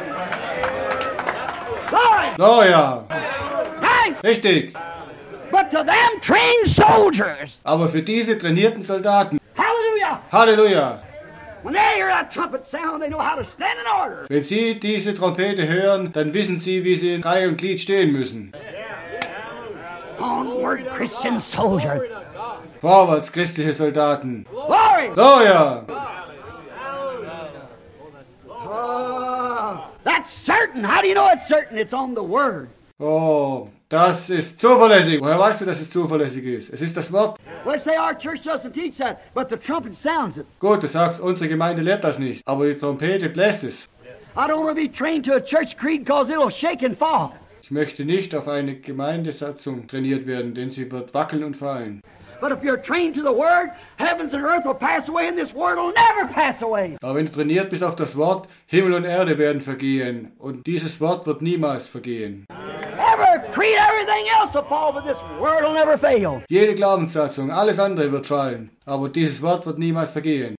Glory! Oh ja, Right? richtig. But to them trained soldiers, Aber für diese trainierten Soldaten, hallelujah, Halleluja, when they hear that trumpet sound, they know how to stand in order. wenn sie diese Trompete hören, dann wissen sie, wie sie in Reihe und Glied stehen müssen. Onward, Christian soldier. Vorwärts, christliche Soldaten. Glory! Oh ja, Oh, that's certain. How do you know it's certain? It's on the Word. oh, das ist zuverlässig. Woher weißt du, dass es zuverlässig ist? Es ist das Wort. Let's say our church doesn't teach that, but the trumpet sounds it. Gut, du sagst, unsere Gemeinde lehrt das nicht, aber die Trompete bläst es. I don't want to be trained to a church creed because it'll shake and fall. Ich möchte nicht auf eine Gemeindesatzung trainiert werden, denn sie wird wackeln und fallen. But if you're trained to the Word, heavens and earth will pass away and this Word will never pass away. Aber wenn du trainiert bist auf das Wort, Himmel und Erde werden vergehen und dieses Wort wird niemals vergehen. Every creed, everything else will fall, but this Word will never fail. Jede Glaubenssatzung, alles andere wird fallen, aber dieses Wort wird niemals vergehen.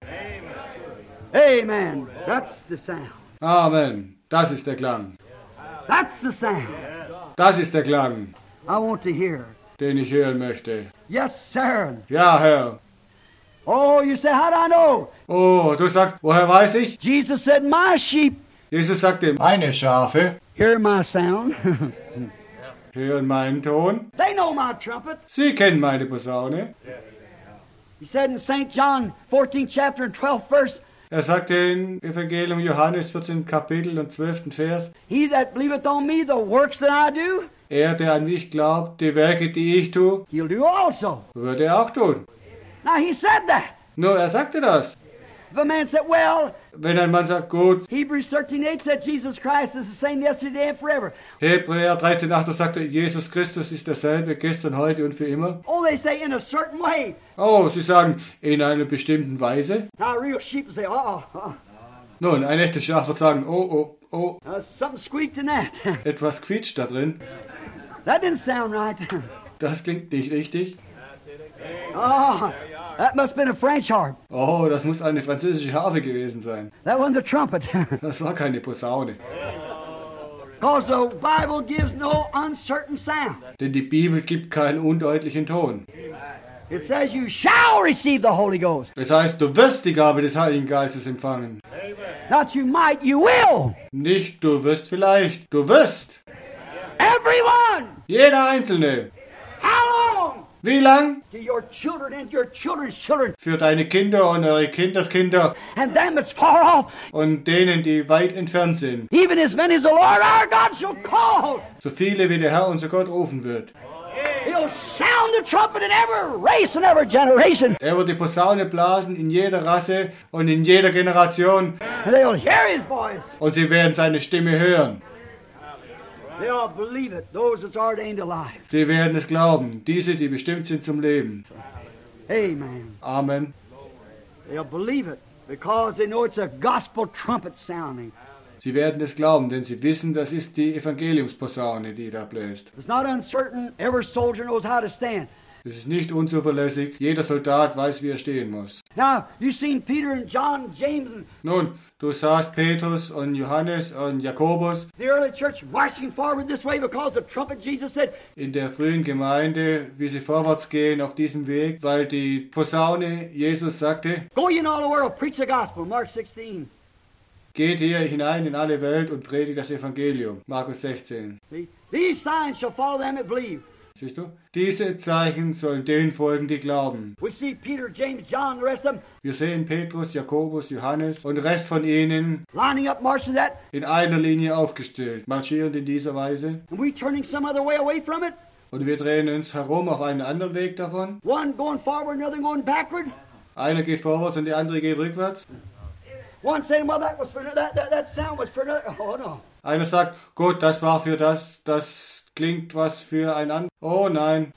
Amen. That's the sound. Amen. Das ist der Klang. That's the sound Das ist der Klang, I want to hear. den ich hören möchte. Yes, sir. Ja, Herr. Oh, you say, how do I know? Oh, du sagst, woher weiß ich? Jesus said, my sheep Jesus sagte, meine Schafe hear my sound. hören meinen Ton. They know my trumpet. Sie kennen meine Posaune. He said in Saint John fourteenth chapter and twelfth verse, Er sagte in Evangelium Johannes vierzehnten Kapitel und zwölften Vers, He that believeth on me, the works that I do, er, der an mich glaubt, die Werke, die ich tue, he'll do also. würde er auch tun. Now he said that. Nur er sagte das. If a man said, well, Wenn ein Mann sagt, gut, Hebrews thirteen eight said Jesus Christ is the same yesterday and forever. Hebräer dreizehn acht sagte, Jesus Christus ist derselbe, gestern, heute und für immer. Oh, they say in a certain way. Oh, sie sagen, in einer bestimmten Weise. Now a real sheep will say, uh-oh, uh-oh. Nun, ein echtes Schaf wird sagen, oh, oh, oh, Uh, something squeaked in that. etwas quietscht da drin. That didn't sound right. Das klingt nicht richtig. Oh, that must have been a French harp. Oh, das muss eine französische Harfe gewesen sein. That wasn't a trumpet. Das war keine Posaune. Because the Bible gives no uncertain sound. Denn die Bibel gibt keinen undeutlichen Ton. It says you shall receive the Holy Ghost. Das heißt, du wirst die Gabe des Heiligen Geistes empfangen. Not you might, you will. Nicht du wirst vielleicht, du wirst. Everyone. Jeder Einzelne. How long? Wie lang? To your children and your children's children. Für deine Kinder und eure Kindeskinder And them that's far off. und denen, die weit entfernt sind. Even as many as the Lord our God shall call. So viele, wie der Herr unser Gott rufen wird. He'll sound the trumpet in every race and every generation. Er wird die Posaune blasen in jeder Rasse und in jeder Generation. And they'll hear his voice. Und sie werden seine Stimme hören. They'll believe it, those that's ordained alive. Sie werden es glauben, diese, die bestimmt sind zum Leben. Amen. Amen. They'll believe it because they know it's a gospel trumpet sounding. Sie werden es glauben, denn sie wissen, das ist die Evangeliumsposaune, die da bläst. It's not uncertain. Every soldier knows how to stand. Es ist nicht unzuverlässig. Jeder Soldat weiß, wie er stehen muss. Now, you've seen Peter and John, James, and Nun, du sahst Petrus und Johannes und Jakobus the early church marching forward this way because the trumpet, Jesus said, in der frühen Gemeinde, wie sie vorwärts gehen auf diesem Weg, weil die Posaune, Jesus sagte, go ye in all the world, preach the gospel, Mark sixteen. geht hier hinein in alle Welt und predigt das Evangelium. Markus sechzehn. See? These signs shall follow them that believe. Siehst du? Diese Zeichen sollen denen folgen, die glauben. We see Peter, James, John, the rest of them Wir sehen Petrus, Jakobus, Johannes und den Rest von ihnen lining up, marching that, in einer Linie aufgestellt, marschierend in dieser Weise. and we turning some other way away from it. Und wir drehen uns herum auf einen anderen Weg davon. One going forward, another going backward. Einer geht vorwärts und der andere geht rückwärts. One saying, well, that was for that, that, that sound was for another. Oh, no. Einer sagt, gut, das war für das, das klingt was für ein anderes. Oh nein,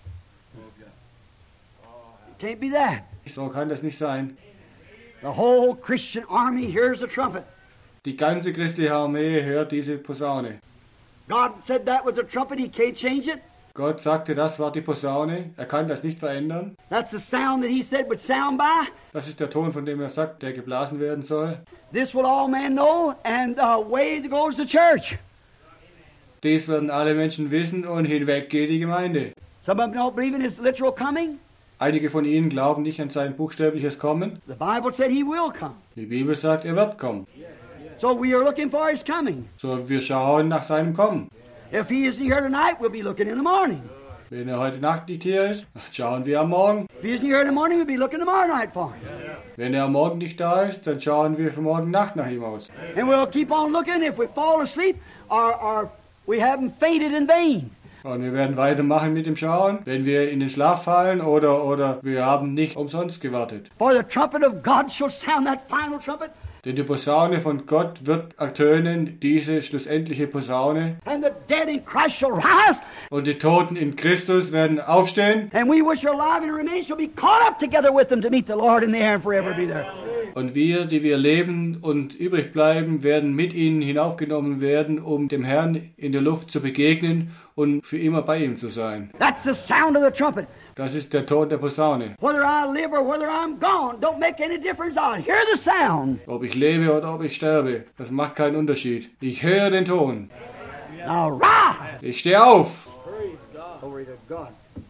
It can't be that. so kann das nicht sein. The whole Christian army hears the trumpet. Die ganze christliche Armee hört diese Posaune. God said that was a trumpet. He can't change it. Gott sagte, das war die Posaune. Er kann das nicht verändern. That's the sound that he said would sound by. Das ist der Ton, von dem er sagt, der geblasen werden soll. This will all men know, and away goes the church. Dies werden alle Menschen wissen und hinweg geht die Gemeinde. Some of them don't believe in his literal coming. Einige von ihnen glauben nicht an sein buchstäbliches Kommen. The Bible said he will come. Die Bibel sagt, er wird kommen. So we are looking for his coming. So, wir schauen nach seinem Kommen. If he isn't here tonight, we'll be looking in the morning. Wenn er heute Nacht nicht hier ist, schauen wir am Morgen. If he isn't here in the morning, we'll be looking tomorrow night for him. Wenn er am Morgen nicht da ist, dann schauen wir für morgen Nacht nach ihm aus. And we'll keep on looking. If we fall asleep, or, or we haven't fainted in vain. Und wir werden weitermachen mit dem Schauen, wenn wir in den Schlaf fallen oder, oder wir haben nicht umsonst gewartet. For the trumpet of God shall sound that final trumpet, Denn die Posaune von Gott wird ertönen, diese schlussendliche Posaune. and the dead in Christ shall rise, Und die Toten in Christus werden aufstehen. and we which are alive and remain shall be caught up together with them to meet the Lord in the air and forever be there. Und wir, die wir leben und übrig bleiben, werden mit ihnen hinaufgenommen werden, um dem Herrn in der Luft zu begegnen und für immer bei ihm zu sein. That's the sound of the trumpet. Das ist der Ton der Posaune. Whether I live or whether I'm gone, don't make any difference. I'll hear the sound. Ob ich lebe oder ob ich sterbe, das macht keinen Unterschied. Ich höre den Ton. Now rise. Ich stehe auf. Glory to God.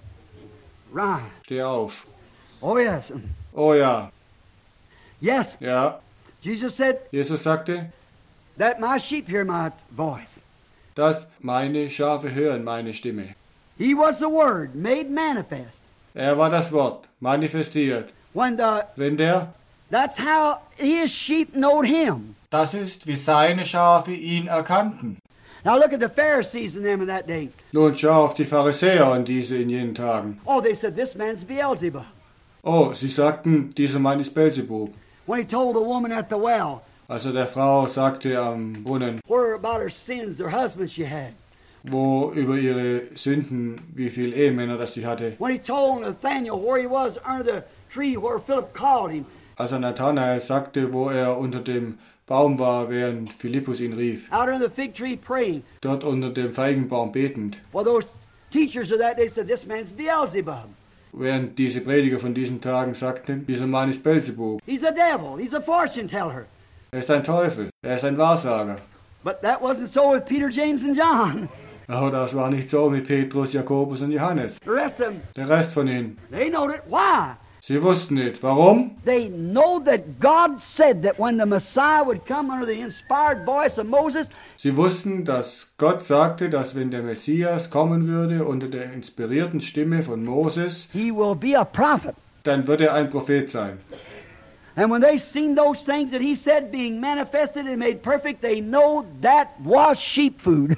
Rise. Stehe auf. Oh yes. Oh ja. Yes. Ja. Jesus said Jesus sagte, that my sheep hear my voice. dass meine Schafe hören meine Stimme. He was the Word made manifest. Er war das Wort, manifestiert. When the Wenn der That's how his sheep knowed him. Das ist, wie seine Schafe ihn erkannten. Now look at the Pharisees and them in that day. Nun schau auf die Pharisäer und diese in jenen Tagen. Oh, they said, this man's Beelzebub. Oh, sie sagten, dieser Mann ist Beelzebub. When he told the woman at the well, Also der Frau sagte am Brunnen, where about her sins, her husband she had. wo über ihre Sünden, wie viele Ehemänner das sie hatte. When he told Nathanael where he was under the tree where Philip called him. Als er Nathanael sagte, wo er unter dem Baum war, während Philippus ihn rief. Out under the fig tree praying. Dort unter dem Feigenbaum betend. Well, those teachers of that day said, this man's Beelzebub. Während diese Prediger von diesen Tagen sagten, dieser Mann ist Beelzebub. He's a devil. He's a fortune teller. Er ist ein Teufel. Er ist ein Wahrsager. But that wasn't so with Peter, James, and John. Aber das war nicht so mit Petrus, Jakobus und Johannes. The rest of them, Der Rest von ihnen. they knowed it. Why? Sie wussten nicht. Warum? They know that God said that when the Messiah would come under the inspired voice of Moses, Sie wussten, dass Gott sagte, dass wenn der Messias kommen würde unter der inspirierten Stimme von Moses, he will be a prophet. dann wird er ein Prophet sein. And when they seen those things that he said being manifested and made perfect, they know that was sheep food.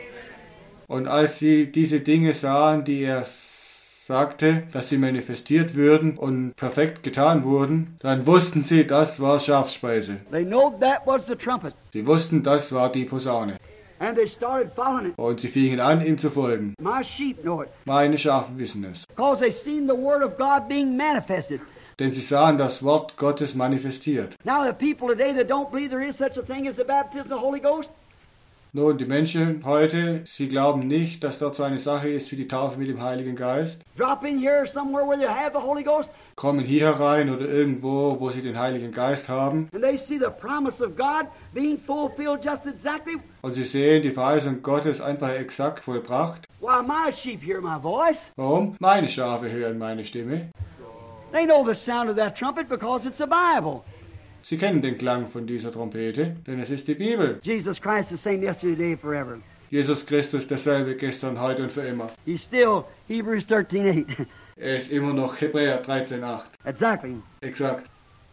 Und als sie diese Dinge sahen, die er sagte, dass sie manifestiert würden und perfekt getan wurden, dann wussten sie, das war Schafspeise. They know that was the trumpet. Sie wussten, das war die Posaune. And they started following it. Und sie fingen an, ihm zu folgen. My sheep know it. Meine Schafe wissen es. Because they seen the word of God being manifested. Denn sie sahen das Wort Gottes manifestiert. Now the people today that don't believe there is such a thing as the baptism of the Holy Ghost, Nun, die Menschen heute, sie glauben nicht, dass dort so eine Sache ist wie die Taufe mit dem Heiligen Geist. drop in here somewhere where they have the Holy Ghost, Kommen hier herein oder irgendwo, wo sie den Heiligen Geist haben. and they see the promise of God being fulfilled just exactly. Und sie sehen die Verheißung Gottes einfach exakt vollbracht. Why, my sheep hear my voice. Warum? Meine Schafe hören meine Stimme. They know the sound of that trumpet because it's a Bible. Sie kennen den Klang von dieser Trompete, denn es ist die Bibel. Jesus Christ the same yesterday, today, forever. Jesus Christus derselbe gestern, heute und für immer. He's still Hebrews thirteen eight. Er ist immer noch Hebräer dreizehn acht. Exactly. Exakt.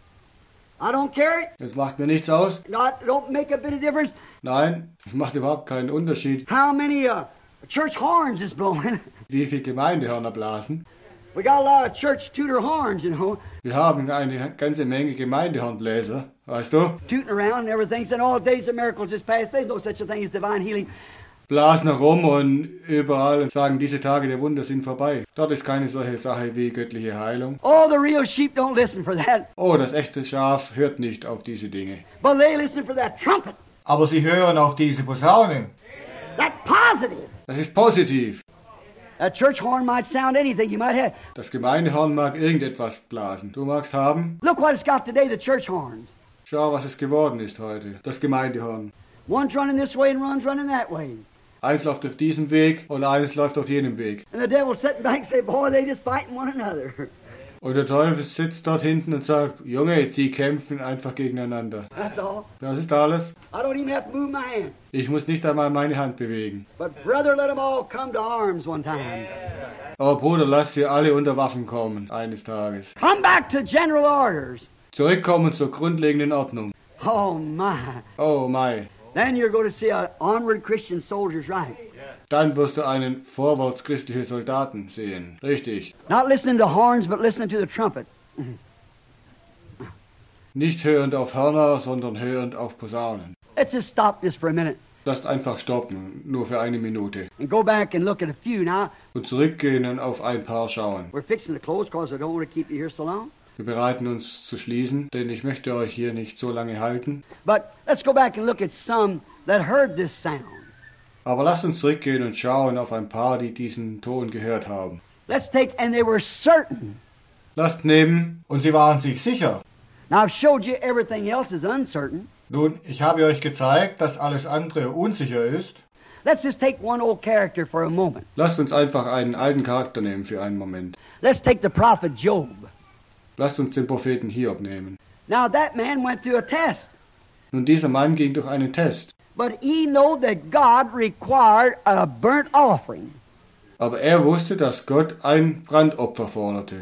I don't care. Das macht mir nichts aus. Not, don't make a bit of difference Nein, das macht überhaupt keinen Unterschied, how many uh, church horns is blowing. wie viel Gemeindehörner blasen. We got a lot of church tutor horns, you know, Wir haben eine ganze Menge Gemeindehornbläser, weißt du? tooting around and everything, saying all days of miracles is past. There's no such a thing as divine healing. Blasen herum und überall und sagen, diese Tage der Wunder sind vorbei. Dort ist keine solche Sache wie göttliche Heilung. Oh, the real sheep don't listen for that, Oh, das echte Schaf hört nicht auf diese Dinge. but they listen for that trumpet. Aber sie hören auf diese Posaune. That positive. Das ist positiv. A church horn might sound anything you might have. Das Gemeindehorn mag irgendetwas blasen. Du magst haben? Look what it's got today, the church horns. Schau, was es geworden ist heute. Das Gemeindehorn. One's running this way and one's running that way. Eins läuft auf diesem Weg und eines läuft auf jenem Weg. And the devil's sitting back and say, boy, they just fighting one another. Und der Teufel sitzt dort hinten und sagt, Junge, die kämpfen einfach gegeneinander. That's all. Das ist alles. I don't even have to move my hand. Ich muss nicht einmal meine Hand bewegen. But brother, let them all come to arms one time. Aber Bruder, lass sie alle unter Waffen kommen, eines Tages. Come back to general orders. Zurückkommen zur grundlegenden Ordnung. Oh my. Oh Mai. Then you're going to see a onward Christian soldiers right. Dann wirst du einen vorwärts christliche Soldaten sehen. Richtig. Not listening to horns, but listening to the trumpet. Nicht hörend auf Hörner, sondern hörend auf Posaunen. Let's just stop this for a minute Lasst einfach stoppen, nur für eine Minute. and go back and look at a few. Now, Und zurückgehen und auf ein paar schauen. we're fixing to close because I don't want to keep you here so long. Wir bereiten uns zu schließen, denn ich möchte euch hier nicht so lange halten. But let's go back and look at some that heard this sound. Aber lasst uns zurückgehen und schauen auf ein paar, die diesen Ton gehört haben. Let's take, and they were certain. Lasst nehmen, und sie waren sich sicher. Now, I've showed you everything else is uncertain. Nun, ich habe euch gezeigt, dass alles andere unsicher ist. Let's just take one old character for a moment. Lasst uns einfach einen alten Charakter nehmen für einen Moment. Let's take the prophet Job. Lasst uns den Propheten Hiob nehmen. Now, that man went through a test, Nun, dieser Mann ging durch einen Test. but he knew that God required a burnt offering. Aber er wusste, dass Gott ein Brandopfer forderte.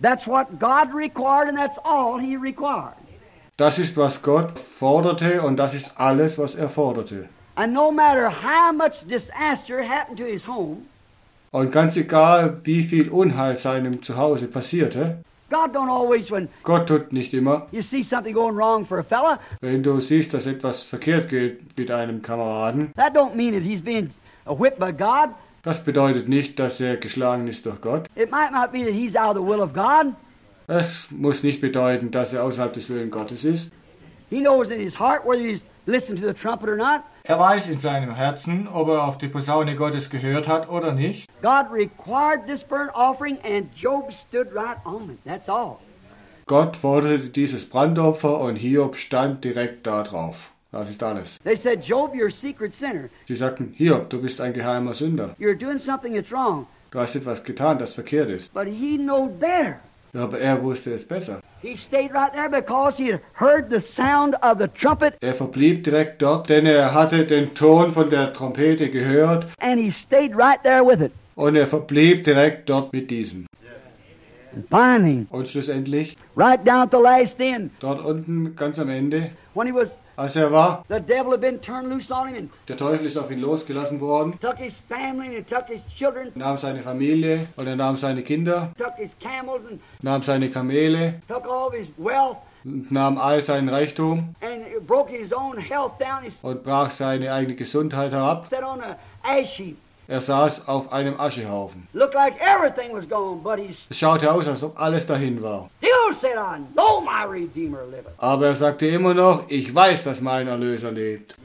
That's what God required, and that's all He required. Das ist, was Gott forderte, und das ist alles, was er forderte. And no matter how much disaster happened to his home, Und ganz egal, wie viel Unheil seinem Zuhause passierte, God don't always, when Gott tut nicht immer. you see something going wrong for a fella, Wenn du siehst, dass etwas verkehrt geht mit einem Kameraden, that don't mean that he's being whipped by God. das bedeutet nicht, dass er geschlagen ist durch Gott. It might not be that he's out of the will of God. Es muss nicht bedeuten, dass er außerhalb des Willens Gottes ist. He knows in his heart whether he's listening to the trumpet or not. Er weiß in seinem Herzen, ob er auf die Posaune Gottes gehört hat oder nicht. God required this burnt offering, and Job stood right on it. That's all. Gott forderte dieses Brandopfer und Hiob stand direkt da drauf. Das ist alles. They said, Job, you're a secret sinner. Sie sagten, Hiob, du bist ein geheimer Sünder. You're doing something that's wrong. Du hast etwas getan, das verkehrt ist. But he knowed better. Ja, aber er wusste es besser. He stayed right there because he had heard the sound of the trumpet, Er verblieb direkt dort, denn er hatte den Ton von der Trompete gehört and he stayed right there with it. und er verblieb direkt dort mit diesem. And finally, Und schlussendlich, right down at the last end, dort unten ganz am Ende, when he was, als er war, the devil had been turned loose on him and der Teufel ist auf ihn losgelassen worden, took his family and he took his children, nahm seine Familie und er nahm seine Kinder, took his camels and nahm seine Kamele, took all of his wealth und nahm all seinen Reichtum and broke his own health down. He und brach seine eigene Gesundheit herab. sat on a ash heap. Er saß auf einem Aschehaufen. Looked like everything was gone, but he Es schaute aus, als ob alles dahin war. still said, I know my Redeemer liveth. Aber er sagte immer noch, ich weiß, dass mein Erlöser lebt.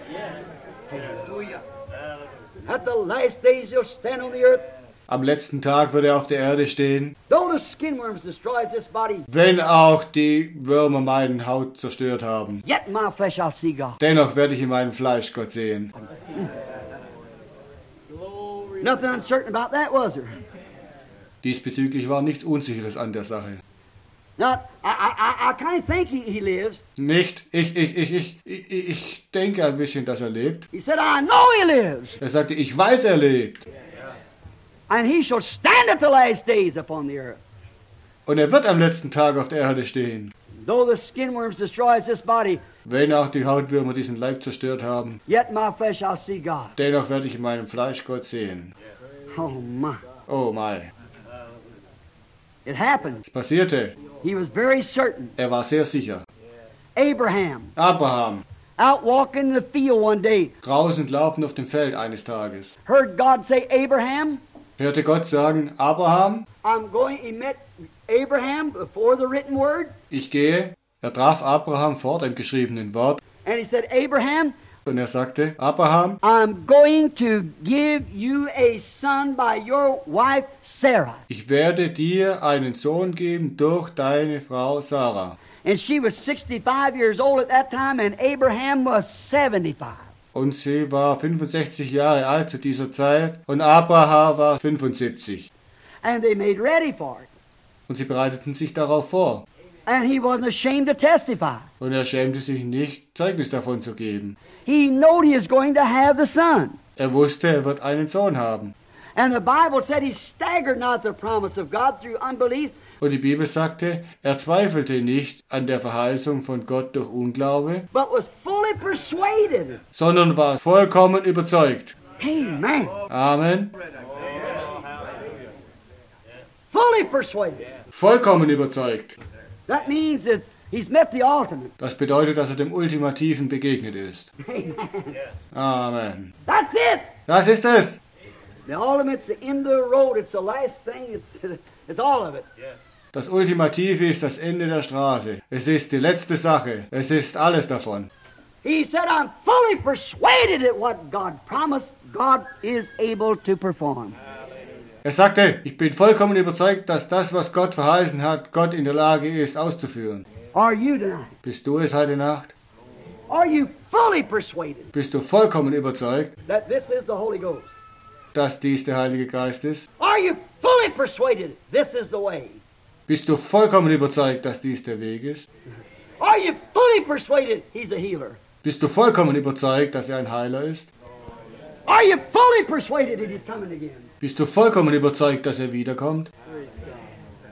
Hallelujah. At the last days he'll stand on the earth. Am letzten Tag wird er auf der Erde stehen. Though the skinworms destroys this body, Wenn auch die Würmer meine Haut zerstört haben. yet in my flesh I'll see God. Dennoch werde ich in meinem Fleisch Gott sehen. Nothing uncertain about that, was there? Diesbezüglich war nichts Unsicheres an der Sache. Now, I, I, I kind of think he, he lives. Nicht, ich, ich, ich, ich, ich, ich denke ein bisschen, dass er lebt. He said, I know he lives. Er sagte, ich weiß, er lebt. And he shall stand at the last days upon the earth. Und er wird am letzten Tag auf der Erde stehen. Though the skinworms destroys this body, Wenn auch die Hautwürmer diesen Leib zerstört haben. yet in my flesh I'll see God. Dennoch werde ich in meinem Fleisch Gott sehen. Oh my. Oh mein. It happened. Es passierte. He was very certain. Er war sehr sicher. Abraham, Abraham, out walking in the field one day, draußen laufen auf dem Feld eines Tages, heard God say, Abraham, hörte Gott sagen, Abraham, I'm going, he met Abraham before the written word, ich gehe. Er traf Abraham vor dem geschriebenen Wort and he said, Abraham, und er sagte, Abraham, I'm going to give you a son by your wife Sarah. ich werde dir einen Sohn geben durch deine Frau Sarah. And she was sixty-five years old at that time, and Abraham was seventy-five. Und sie war fünfundsechzig Jahre alt zu dieser Zeit und Abraham war fünfundsiebzig. And they made ready for it. Und sie bereiteten sich darauf vor. And he wasn't ashamed to testify. Und er schämte sich nicht, Zeugnis davon zu geben. He knowed he was going to have the son. Er wusste, er wird einen Sohn haben. And the Bible said he staggered not the promise of God through unbelief, Und die Bibel sagte, er zweifelte nicht an der Verheißung von Gott durch Unglaube, but was fully persuaded. sondern war vollkommen überzeugt. Amen. Amen. Fully persuaded. Vollkommen überzeugt. That means it's, he's met the ultimate. Das bedeutet, dass er dem Ultimativen begegnet ist. Amen. Amen. That's it. Das ist es. The ultimate's the end of the road. It's the last thing. It's, it's all of it. Das Ultimative ist das Ende der Straße. Es ist die letzte Sache. Es ist alles davon. He said, I'm fully persuaded that what God promised, God is able to perform. Er sagte, ich bin vollkommen überzeugt, dass das, was Gott verheißen hat, Gott in der Lage ist auszuführen. Are you tonight? Bist du es heute Nacht? Are you fully persuaded Bist du vollkommen überzeugt, that this is the Holy Ghost? dass dies der Heilige Geist ist? Are you fully persuaded this is the way? Bist du vollkommen überzeugt, dass dies der Weg ist? Are you fully persuaded he's a healer? Bist du vollkommen überzeugt, dass er ein Heiler ist? Are you fully persuaded that he's coming again? Bist du vollkommen überzeugt, dass er wiederkommt?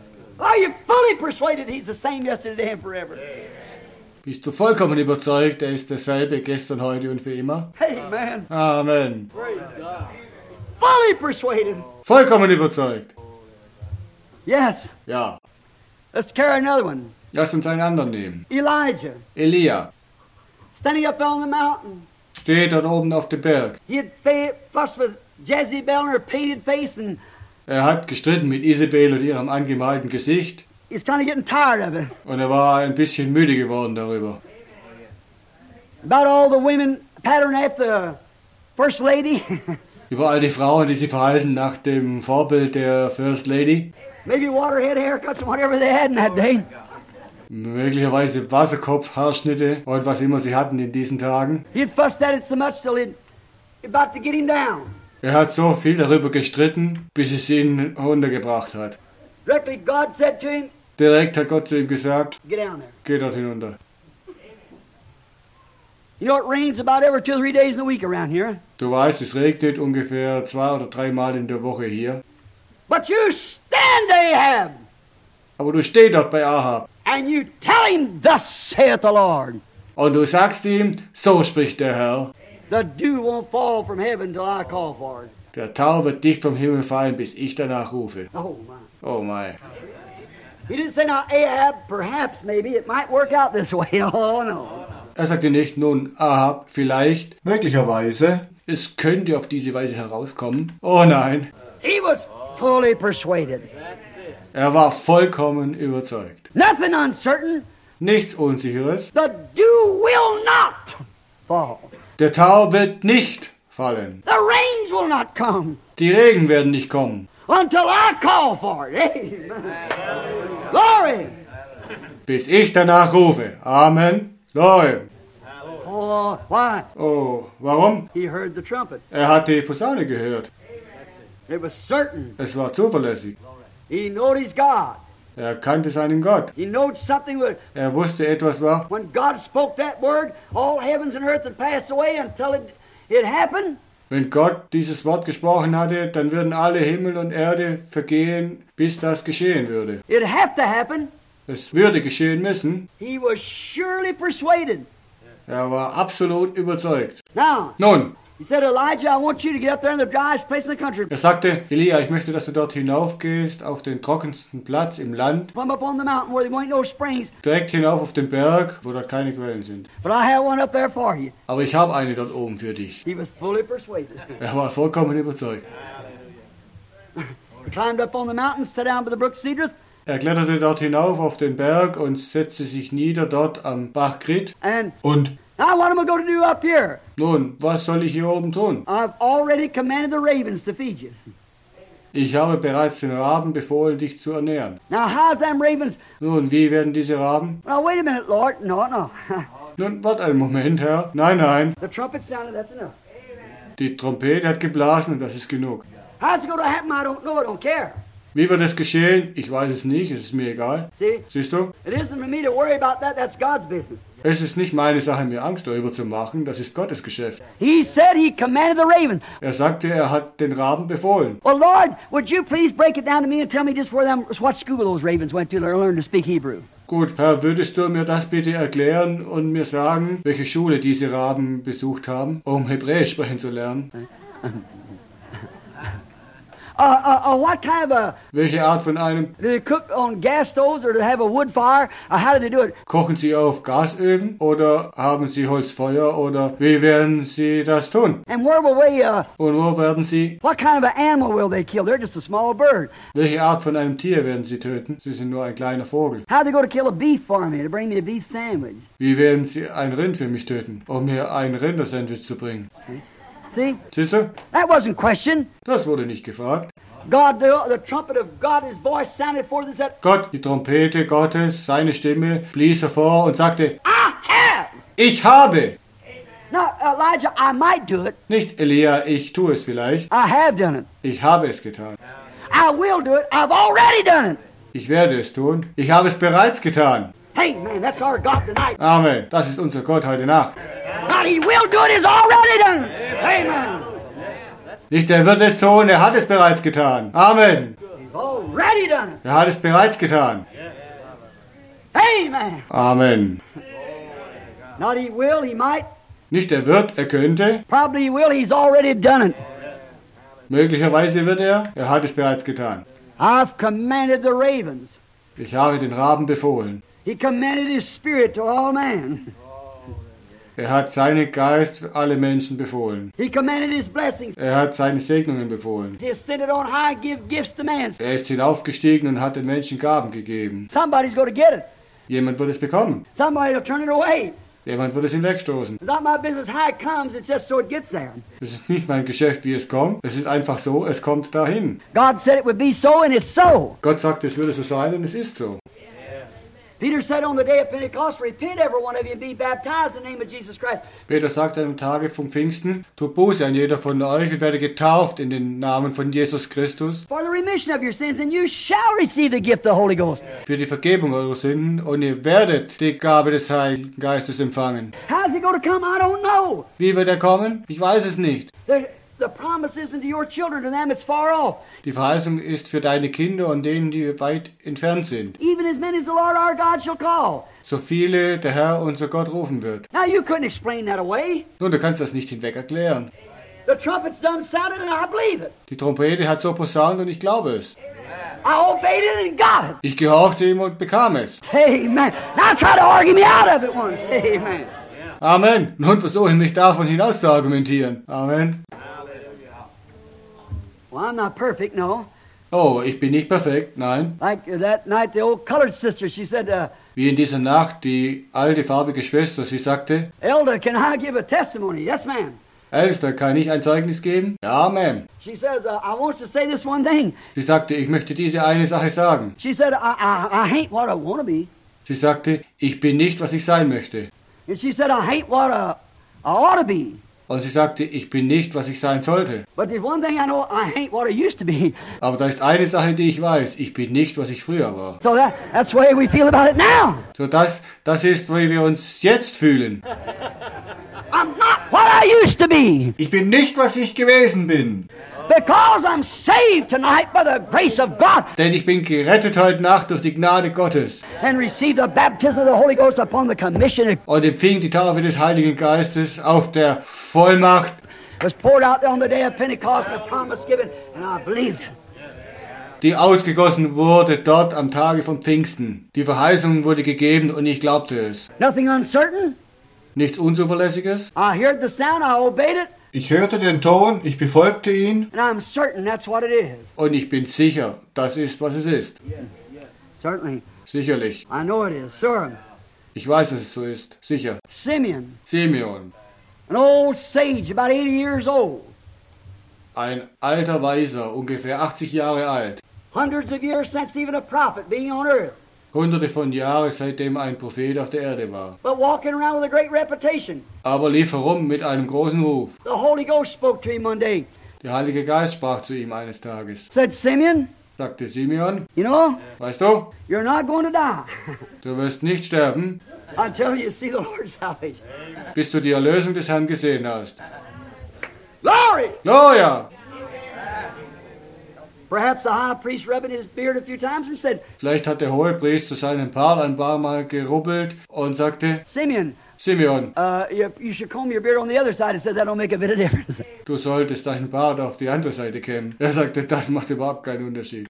Are you fully persuaded He's the same yesterday and forever? Bist du vollkommen überzeugt, er ist derselbe gestern, heute und für immer? Amen. Amen. Fully persuaded. Vollkommen überzeugt. Yes. Ja. Let's carry another one. Lass uns einen anderen nehmen. Elijah, Elia standing up on the mountain. steht dort oben auf dem Berg. He had fa- fussed with Jezebel and her painted face, and Er hat gestritten mit Isabel und ihrem angemalten Gesicht. he's kind of getting tired of it. Und er war ein bisschen müde geworden darüber. About all the women pattern after the First Lady. Über all die Frauen, die sich verhalten nach dem Vorbild der First Lady. Maybe waterhead haircuts and whatever they had in that day. Möglicherweise Wasserkopf, Haarschnitte und was immer sie hatten in diesen Tagen. He had fussed at it so much till it about to get him down. Er hat so viel darüber gestritten, bis es ihn runtergebracht hat. Directly God said to him, Direkt hat Gott zu ihm gesagt, get down there. geh dort hinunter. You know it rains about every two or three days in a week around here. Du weißt, es regnet ungefähr zwei oder dreimal in der Woche hier. But you stand, Ahab, Aber du stehst dort bei Ahab and you tell him, thus saith the Lord. und du sagst ihm, so spricht der Herr. The dew won't fall from heaven till I call for it. Der Tau wird dicht vom Himmel fallen, bis ich danach rufe. Oh my. Oh mein. He didn't say, now Ahab, perhaps, maybe, it might work out this way. Oh no. Er sagte nicht, nun Ahab, vielleicht, möglicherweise, es könnte auf diese Weise herauskommen. Oh nein. He was fully persuaded. Er war vollkommen überzeugt. Nothing uncertain. Nichts Unsicheres. The dew will not fall. Der Tau wird nicht fallen. The rains will not come Die Regen werden nicht kommen, until I call for it. Amen. Glory. bis ich danach rufe. Amen. Glory. Oh, why? Oh, warum? He heard the trumpet. Er hat die Posaune gehört. It was certain. Es war zuverlässig. He knowed he's God. Er kannte seinen Gott. He knowed something would. Er wusste, etwas war. When God spoke that word, all heavens and earth would pass away until it, it happened. Wenn Gott dieses Wort gesprochen hatte, dann würden alle Himmel und Erde vergehen, bis das geschehen würde. It'd have to happen. Es würde geschehen müssen. He was surely persuaded. Er war absolut überzeugt. Now, Nun, he said, Elijah, I want you to get up there in the driest place in the country. er sagte, Elia, ich möchte, dass du dort hinaufgehst, auf den trockensten Platz im Land, Come up on the mountain where there ain't no springs, direkt hinauf auf den Berg, wo dort keine Quellen sind. but I have one up there for you. Aber ich habe eine dort oben für dich. He was fully persuaded. Er war vollkommen überzeugt. He climbed up on the mountain, sat down by the brook Cedrith, Er kletterte dort hinauf auf den Berg und setzte sich nieder dort am Bach Krit. and Und now what am I going to do up here? nun, was soll ich hier oben tun? I've already commanded the ravens to feed you. Ich habe bereits den Raben befohlen, dich zu ernähren. Now how's them ravens? Nun, wie werden diese Raben? Well, wait a minute, Lord. No, no. Nun, warte einen Moment, Herr. Nein, nein. The trumpet sounded, that's enough. Die Trompete hat geblasen und das ist genug. How's it going to happen? I don't know. I don't care. Wie wird es geschehen? Ich weiß es nicht, es ist mir egal. See? Siehst du? It isn't for me to worry about that. That's God's business. Es ist nicht meine Sache, mir Angst darüber zu machen, das ist Gottes Geschäft. He said he commanded the raven. Er sagte, er hat den Raben befohlen. Well, Lord, would you please break it down to me and tell me just where them, what school those ravens went to to learn to speak Hebrew? Gut, Herr, würdest du mir das bitte erklären und mir sagen, welche Schule diese Raben besucht haben, um Hebräisch sprechen zu lernen? Uh, uh, uh, what kind of a, Welche Art von einem? do they cook on gas stoves or do they have a wood fire? Uh, how do they do it? Kochen sie auf Gasöfen oder haben sie Holzfeuer oder wie werden sie das tun? And where will they, uh, Und wo werden sie? what kind of an animal will they kill? They're just a small bird. Welche Art von einem Tier werden sie töten? Sie sind nur ein kleiner Vogel. How do they go to kill a beef for me to bring me a beef sandwich? Wie werden sie ein Rind für mich töten, um mir ein Rindersandwich zu bringen? See? Siehst du? That wasn't questioned. Das wurde nicht gefragt. God, the, the trumpet of God, his voice sounded forth and said, Gott, die Trompete Gottes, seine Stimme, blies hervor und sagte, I have! ich habe! Now, Elijah, I might do it. Nicht Elia, ich tue es vielleicht. I have done it. Ich habe es getan. I will do it. I've already done it. Ich werde es tun. Ich habe es bereits getan. Hey, man, that's our God tonight. Amen. Das ist unser Gott heute Nacht. God, he will do it. He's already done it. Amen. Nicht er wird es tun, er hat es bereits getan. Amen. Oh, already done it. Er hat es bereits getan. Amen. Amen. Not he will, he might. Nicht er wird, er könnte. Probably he will, he's already done it. Möglicherweise wird er, er hat es bereits getan. I've commanded the ravens. Ich habe den Raben befohlen. He commanded his spirit to all men. Er hat seinen Geist für alle Menschen befohlen. He commanded his blessings. Er hat seine Segnungen befohlen. He ascended on high, give gifts to man. Er ist hinaufgestiegen und hat den Menschen Gaben gegeben. Somebody's going to get it. Jemand wird es bekommen. Somebody will turn it away. Jemand wird es hinwegstoßen. It's not my business how it comes, it's just so it gets there. Es ist nicht mein Geschäft, wie es kommt. Es ist einfach so, es kommt dahin. God said it would be so, and it's so. Gott sagt, es würde so sein und es ist so. Peter said on the day of Pentecost, repent every one of you and be baptized in the name of Jesus Christ. Peter sagt am Tage vom Pfingsten, tut Buße an jeder von euch und werde getauft in den Namen von Jesus Christus For the remission of your sins, and you shall receive the gift of the Holy Ghost. für die Vergebung eurer Sünden und ihr werdet die Gabe des Heiligen Geistes empfangen. How's he going to come? I don't know. Wie wird er kommen? Ich weiß es nicht. The, the promise isn't to your children, to them it's far off. Die Verheißung ist für deine Kinder und denen, die weit entfernt sind. Even as many as the Lord our God shall call. So viele der Herr, unser Gott, rufen wird. Now you couldn't explain that away. Nun, du kannst das nicht hinweg erklären. The trumpet's done sounded and I believe it. Die Trompete hat so posaunt und ich glaube es. I obeyed it and got it. Ich gehorchte ihm und bekam es. Amen. Now try to argue me out of it once. Amen. Amen. Nun versuche mich davon hinaus zu argumentieren. Amen. Well, I'm not perfect, no. Oh, ich bin nicht perfekt, nein. Like uh, that night, the old colored sister, she said, uh, Wie in dieser Nacht die alte farbige Schwester, sie sagte, Elder, can I give a testimony? Yes, ma'am. Ältester, kann ich ein Zeugnis geben? Ja, Ma'am. She says, uh, I want to say this one thing. Sie sagte, ich möchte diese eine Sache sagen. She said, I, I, I hate what I want to be. Sie sagte, ich bin nicht, was ich sein möchte. And she said, I hate what I, I ought to be. Und sie sagte, ich bin nicht, was ich sein sollte. But there's one thing I know, I hate what I used to be. Aber da ist eine Sache, die ich weiß. Ich bin nicht, was ich früher war. So that, that's the way we feel about it now. So das, das ist, wie wir uns jetzt fühlen. I'm not what I used to be. Ich bin nicht, was ich gewesen bin. Because I'm saved tonight by the grace of God Denn ich bin gerettet heute Nacht durch die Gnade Gottes and received the baptism of the Holy Ghost upon the commission. und empfing die Taufe des Heiligen Geistes auf der Vollmacht, Was poured out there on the day of Pentecost, the promise given, and I believed it. die ausgegossen wurde dort am Tage von Pfingsten. Die Verheißung wurde gegeben und ich glaubte es. Nothing uncertain. Nichts Unzuverlässiges. I heard the sound, I obeyed it, Ich hörte den Ton, ich befolgte ihn and I'm certain that's what it is. und ich bin sicher, das ist, was es ist. Certainly. Sicherlich. I know it is. Sir, Ich weiß, dass es so ist. Sicher. Simeon, Simeon, an old sage, about eighty years old, ein alter Weiser, ungefähr achtzig Jahre alt. hundreds of years since even a prophet being on earth, Hunderte von Jahren, seitdem ein Prophet auf der Erde war. but walking around with a great reputation. Aber lief herum mit einem großen Ruf. The Holy Ghost spoke to him one day. Der Heilige Geist sprach zu ihm eines Tages. Said, Simeon, Sagte Simeon, you know, weißt du, you're not going to die du wirst nicht sterben, until you see the Lord's salvation. bis du die Erlösung des Herrn gesehen hast. Glory! Gloria! Perhaps the high priest rubbing his beard a few times and said, Vielleicht hat der Hohepriester seinen Bart ein paar Mal gerubbelt und sagte, Simeon, Simeon, uh, you, you should comb your beard on the other side. He said, that don't make a bit of difference. du solltest deinen Bart auf die andere Seite kämmen. Er sagte, das macht überhaupt keinen Unterschied.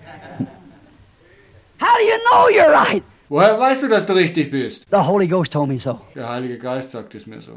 How do you know you're right? Woher weißt du, dass du richtig bist? The Holy Ghost told me so. Der Heilige Geist sagt es mir so.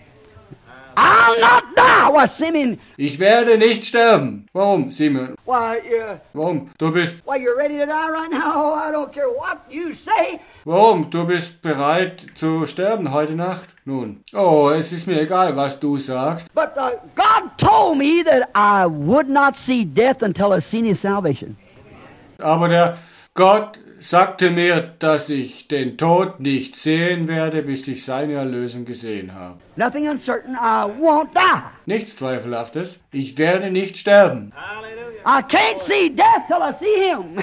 I'll not die. Why, Simeon, Ich werde nicht sterben. Warum, Simeon? why, uh, Warum? Du bist, why, you're ready to die right now? Oh, I don't care what you say. warum? Du bist bereit zu sterben heute Nacht? Nun, oh, es ist mir egal, was du sagst. But uh, God told me that I would not see death until I seen His salvation. Aber der Gott sagte mir, dass ich den Tod nicht sehen werde, bis ich seine Erlösung gesehen habe. Nothing uncertain. I won't die. Nichts Zweifelhaftes. Ich werde nicht sterben. I can't see death till I see Him.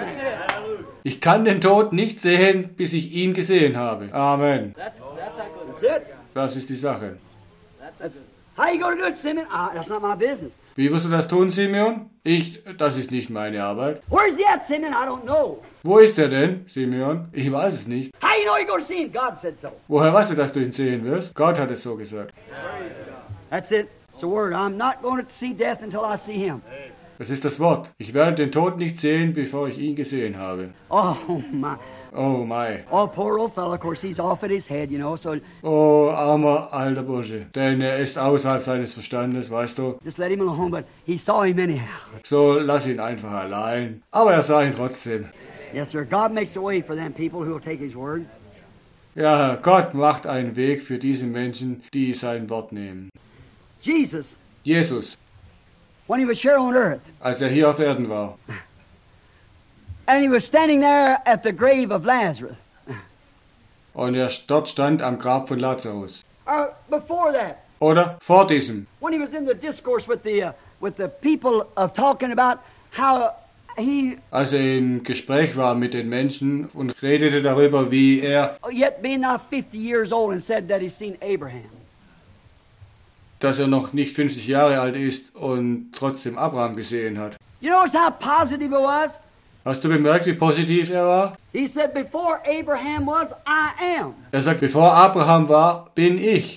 Ich kann den Tod nicht sehen, bis ich ihn gesehen habe. Amen. That's it. Das ist die Sache. That's, how you going to do it, Simeon? Uh, that's not my business. Wie wirst du das tun, Simeon? Ich, das ist nicht meine Arbeit. Where's he at, Simeon? I don't know. Wo ist er denn, Simeon? Ich weiß es nicht. How you know you're going to see him? God said so. Woher weißt du, dass du ihn sehen wirst? Gott hat es so gesagt. That's it. It's the word. I'm not going to see death until I see him. Das ist das Wort. Ich werde den Tod nicht sehen, bevor ich ihn gesehen habe. Oh, my. Oh my. Oh, poor old fellow. Of course, he's off at his head, you know, so Oh, armer alter Bursche. Denn er ist außerhalb seines Verstandes, weißt du. just let him alone. But he saw him anyhow. So lass ihn einfach allein. Aber er sah ihn trotzdem. Yes, sir. God makes a way for them people who will take his word. Ja, Gott macht einen Weg für diese Menschen, die sein Wort nehmen. Jesus, Jesus, when he was here on earth, als er hier auf Erden war. and he was standing there at the grave of Lazarus. Und er dort stand am Grab von Lazarus. Or before that, Oder vor diesem, when he was in the discourse with the uh, with the people of talking about how he, als er im Gespräch war mit den Menschen und redete darüber, wie er, yet being now fifty years old, and said that he's seen Abraham. dass er noch nicht fünfzig Jahre alt ist und trotzdem Abraham gesehen hat. You notice how positive it was? Hast du bemerkt, wie positiv er war? He said, before Abraham was, I am. Er sagt, bevor Abraham war, bin ich.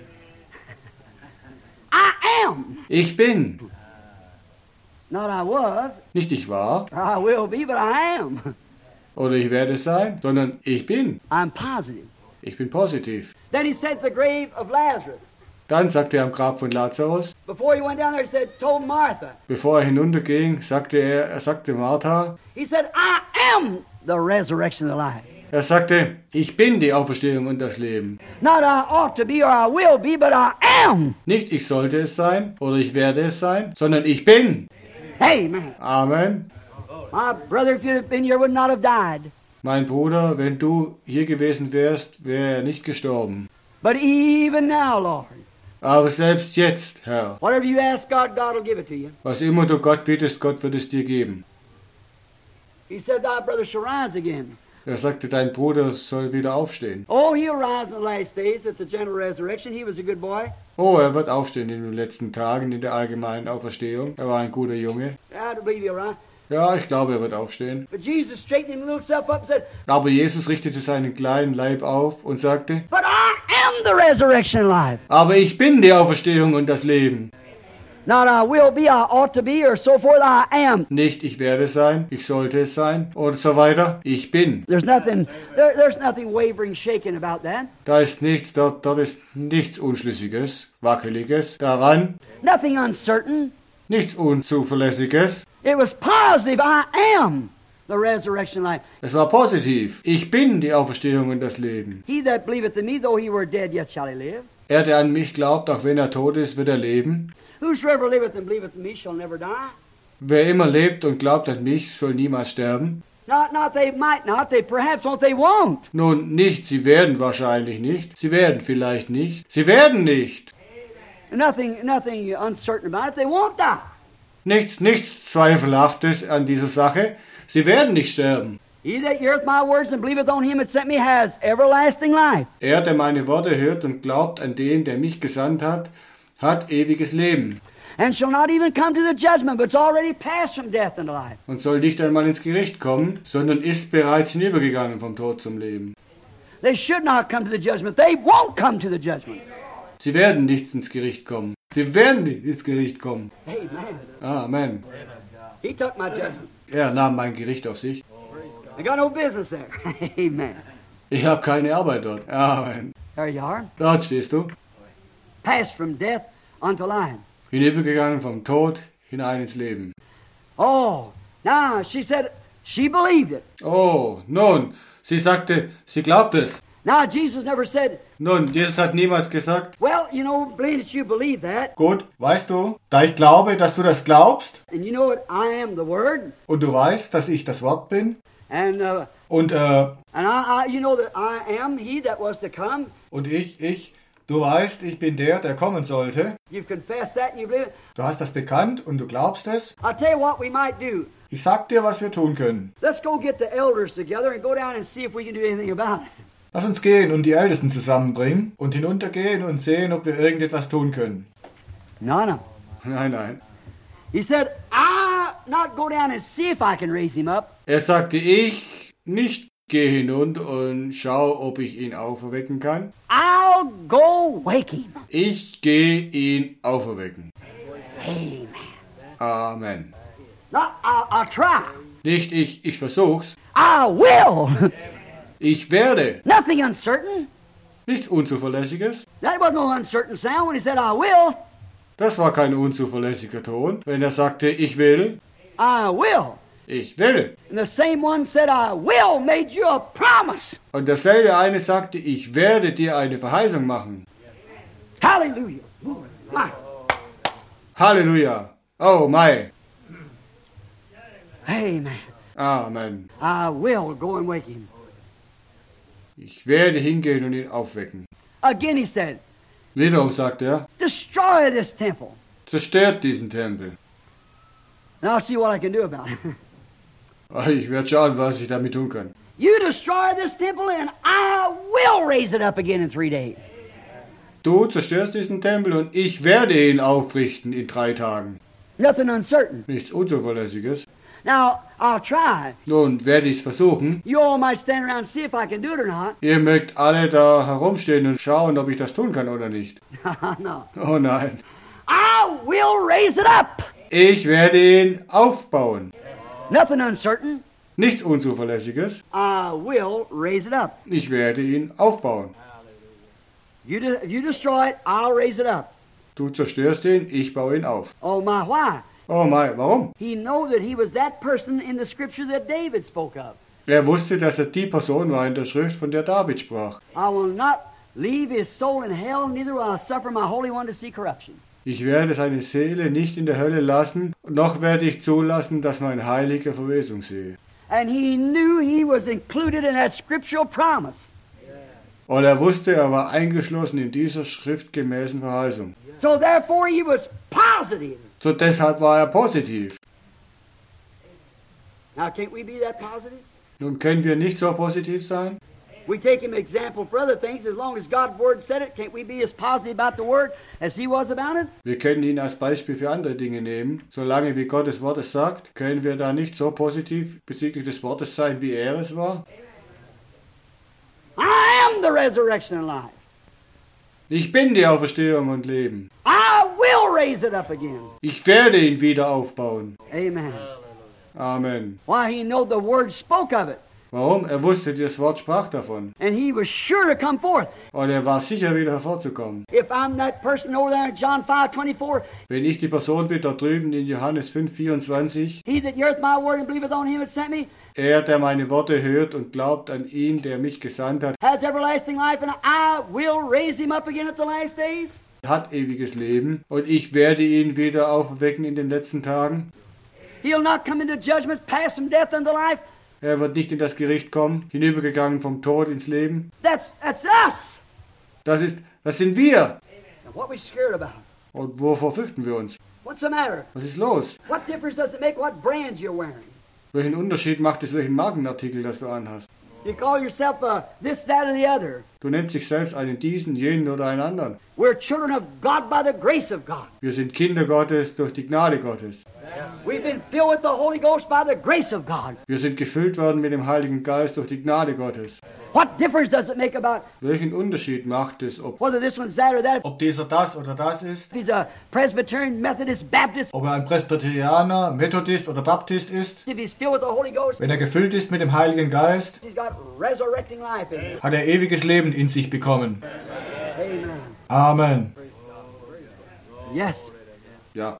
I am. Ich bin. Not I was, Nicht ich war or I will be, but I am. oder ich werde sein, sondern ich bin. I'm positive. Ich bin positiv. Then he said the grave of Lazarus. Dann sagte er am Grab von Lazarus, Before he went down there, he said, told Martha. bevor er hinunterging, sagte er, er sagte Martha, He said, I am the resurrection of the life. er sagte, ich bin die Auferstehung und das Leben. Not I ought to be or I will be, but I am. Nicht ich sollte es sein oder ich werde es sein, sondern ich bin. Amen. Amen. My brother, if you'd have been here, would not have died. Mein Bruder, wenn du hier gewesen wärst, wäre er nicht gestorben. But even now, Lord, Aber selbst jetzt, Herr, whatever you ask God, God will give it to you. was immer du Gott bittest, Gott wird es dir geben. He said, thy brother shall rise again. Er sagte, dein Bruder soll wieder aufstehen. Oh, he'll rise in the last days at the general resurrection. He was a good boy. Oh, er wird aufstehen in den letzten Tagen in der allgemeinen Auferstehung. Er war ein guter Junge. I believe he'll rise. Ja, ich glaube, er wird aufstehen. But Jesus straightened his little self up and said, Aber Jesus richtete seinen kleinen Leib auf und sagte, but I am the resurrection and life. aber ich bin die Auferstehung und das Leben. Not I will be, I ought to be, or so forth, I am. Nicht ich werde sein, ich sollte es sein und so weiter. Ich bin. There's nothing, there, there's nothing wavering, shaking about that. Da ist nichts, dort, dort ist nichts Unschlüssiges, Wackeliges daran, Nothing uncertain. nichts Unzuverlässiges. It was positive, I am the resurrection and life. Es war positiv. Ich bin die Auferstehung und das Leben. He that believeth in me, though he were dead, yet shall he live. Er, der an mich glaubt, auch wenn er tot ist, wird er leben. Whosoever liveth and believeth in me shall never die. Wer immer lebt und glaubt an mich, soll niemals sterben. Not, not they might not, they perhaps won't, they won't. Nun, nicht, sie werden wahrscheinlich nicht. Sie werden vielleicht nicht. Sie werden nicht. Nothing, nothing uncertain about it, they won't die. Nichts, nichts Zweifelhaftes an dieser Sache. Sie werden nicht sterben. He that heareth my words and believeth on him that sent me has everlasting life. Er, der meine Worte hört und glaubt an den, der mich gesandt hat, hat ewiges Leben And shall not even come to the judgment, but it's already passed from death into life. und soll nicht einmal ins Gericht kommen, sondern ist bereits hinübergegangen vom Tod zum Leben. They should not come to the judgment. They won't come to the judgment. Sie werden nicht ins Gericht kommen. Sie werden nicht ins Gericht kommen. Amen. Amen. He took my judgment. Er nahm mein Gericht auf sich. I got no business there. Amen. Ich habe keine Arbeit dort. Amen. There you are. Dort stehst du. Passed from death unto life. Hinübergegangen vom Tod hinein ins Leben. Oh, now she said she believed it. Oh, nun, sie sagte, sie glaubt es. Now Jesus never said, Nun, Jesus hat niemals gesagt, well, you know, believe that you believe that. gut, weißt du, da ich glaube, dass du das glaubst, And you know what? I am the Word. und du weißt, dass ich das Wort bin, And uh, und, äh, and I, I, you know that I am he that was to come. und ich, ich, du weißt, ich bin der, der kommen sollte. You've confessed that and you believe it. Du hast das bekannt und du glaubst es. I'll tell you what we might do. Ich sag dir, was wir tun können. Let's go get the elders together and go down and see if we can do anything about it. Lass uns gehen und die Ältesten zusammenbringen und hinuntergehen und sehen, ob wir irgendetwas tun können. No, no. Nein, nein. He said, I'll not go down and see if I can raise him up. Er sagte, ich nicht gehe hinunter und schau, ob ich ihn auferwecken kann. I'll go wake him. Ich gehe ihn auferwecken. Amen. Amen. Not, I'll, I'll try. Nicht ich, ich versuch's. I will. Ich werde. Nothing uncertain. Nichts Unzuverlässiges. That wasn't no uncertain sound when he said, I will. Das war kein unzuverlässiger Ton, wenn er sagte, ich will. I will. Ich will. And the same one said, I will, made you a promise. Und derselbe eine sagte, ich werde dir eine Verheißung machen. Hallelujah. My. Halleluja. Oh my. Amen. Amen. I will go and wake him. Ich werde hingehen und ihn aufwecken. Again he said, Wiederum sagt er, destroy this temple. zerstört diesen Tempel. And I'll see what I can do about it. Ich werde schauen, was ich damit tun kann. You destroy this temple and I will raise it up again in three days. Du zerstörst diesen Tempel und ich werde ihn aufrichten in drei Tagen. Nothing uncertain. Nichts Unzuverlässiges. Now, I'll try. Nun werde ich es versuchen. You all might stand around and see if I can do it or not. Ihr mögt alle da herumstehen und schauen, ob ich das tun kann oder nicht. No. Oh nein. I will raise it up. Ich werde ihn aufbauen. Nothing uncertain. Nichts Unzuverlässiges. I will raise it up. Ich werde ihn aufbauen. You, de- you destroy it, I'll raise it up. Du zerstörst ihn, ich baue ihn auf. Oh my, why? Oh mein, warum? He know that he was that person in the scripture that David spoke of. Er wusste, dass er die Person war in der Schrift, von der David sprach. I will not leave his soul in hell, neither will I suffer my Holy One to see corruption. Ich werde seine Seele nicht in der Hölle lassen, noch werde ich zulassen, dass mein Heiliger Verwesung sehe. And he knew he was included in that scriptural promise. Und er wusste, er war eingeschlossen in dieser schriftgemäßen Verheißung. So therefore he was positive. So deshalb war er positiv. Now can't we be that positive? Nun können wir nicht so positiv sein? We take him example for other things. As long as God's word said it, can't we be as positive about the word as he was about it? Wir können ihn als Beispiel für andere Dinge nehmen. Solange wie Gottes Wort es sagt, können wir da nicht so positiv bezüglich des Wortes sein, wie er es war? I am the resurrection and life. Ich bin die Auferstehung und Leben. I will raise it up again. Ich werde ihn wieder aufbauen. Amen. Amen. Why, he know the word spoke of it. Warum? Er wusste, das Wort sprach davon. And he was sure to come forth. Und er war sicher, wieder hervorzukommen. If I'm that person over there in John five twenty-four, Wenn ich die Person bin da drüben in Johannes fünf vierundzwanzig, he that heareth my word and believeth on him that sent me, er, der meine Worte hört und glaubt an ihn, der mich gesandt hat, has everlasting life, and I will raise him up again at the last days. hat ewiges Leben und ich werde ihn wieder aufwecken in den letzten Tagen. He'll not come into judgment, pass from death unto life. Er wird nicht in das Gericht kommen, hinübergegangen vom Tod ins Leben. That's that's us. Das ist, das sind wir. Now, what we scared about? Und wovor fürchten wir uns? What's the matter? Was ist los? What difference does it make what brand you're wearing? Welchen Unterschied macht es, welchen Markenartikel das du anhast? You call yourself uh, this, that, or the other. Du nennst dich selbst einen diesen, jenen oder einen anderen. We're children of God by the grace of God. Wir sind Kinder Gottes durch die Gnade Gottes. We've been filled with the Holy Ghost by the grace of God. Wir sind gefüllt worden mit dem Heiligen Geist durch die Gnade Gottes. What difference does it make about Welchen Unterschied macht es, ob, whether this one's that or that? ob dieser das oder das ist? If he's a Presbyterian, Methodist, Baptist, Ob er ein Presbyterianer, Methodist oder Baptist ist? if he's filled with the Holy Ghost, Wenn er gefüllt ist mit dem Heiligen Geist, he's got resurrecting life in him. hat er ewiges Leben in sich bekommen. Amen. Amen. Yes. Ja.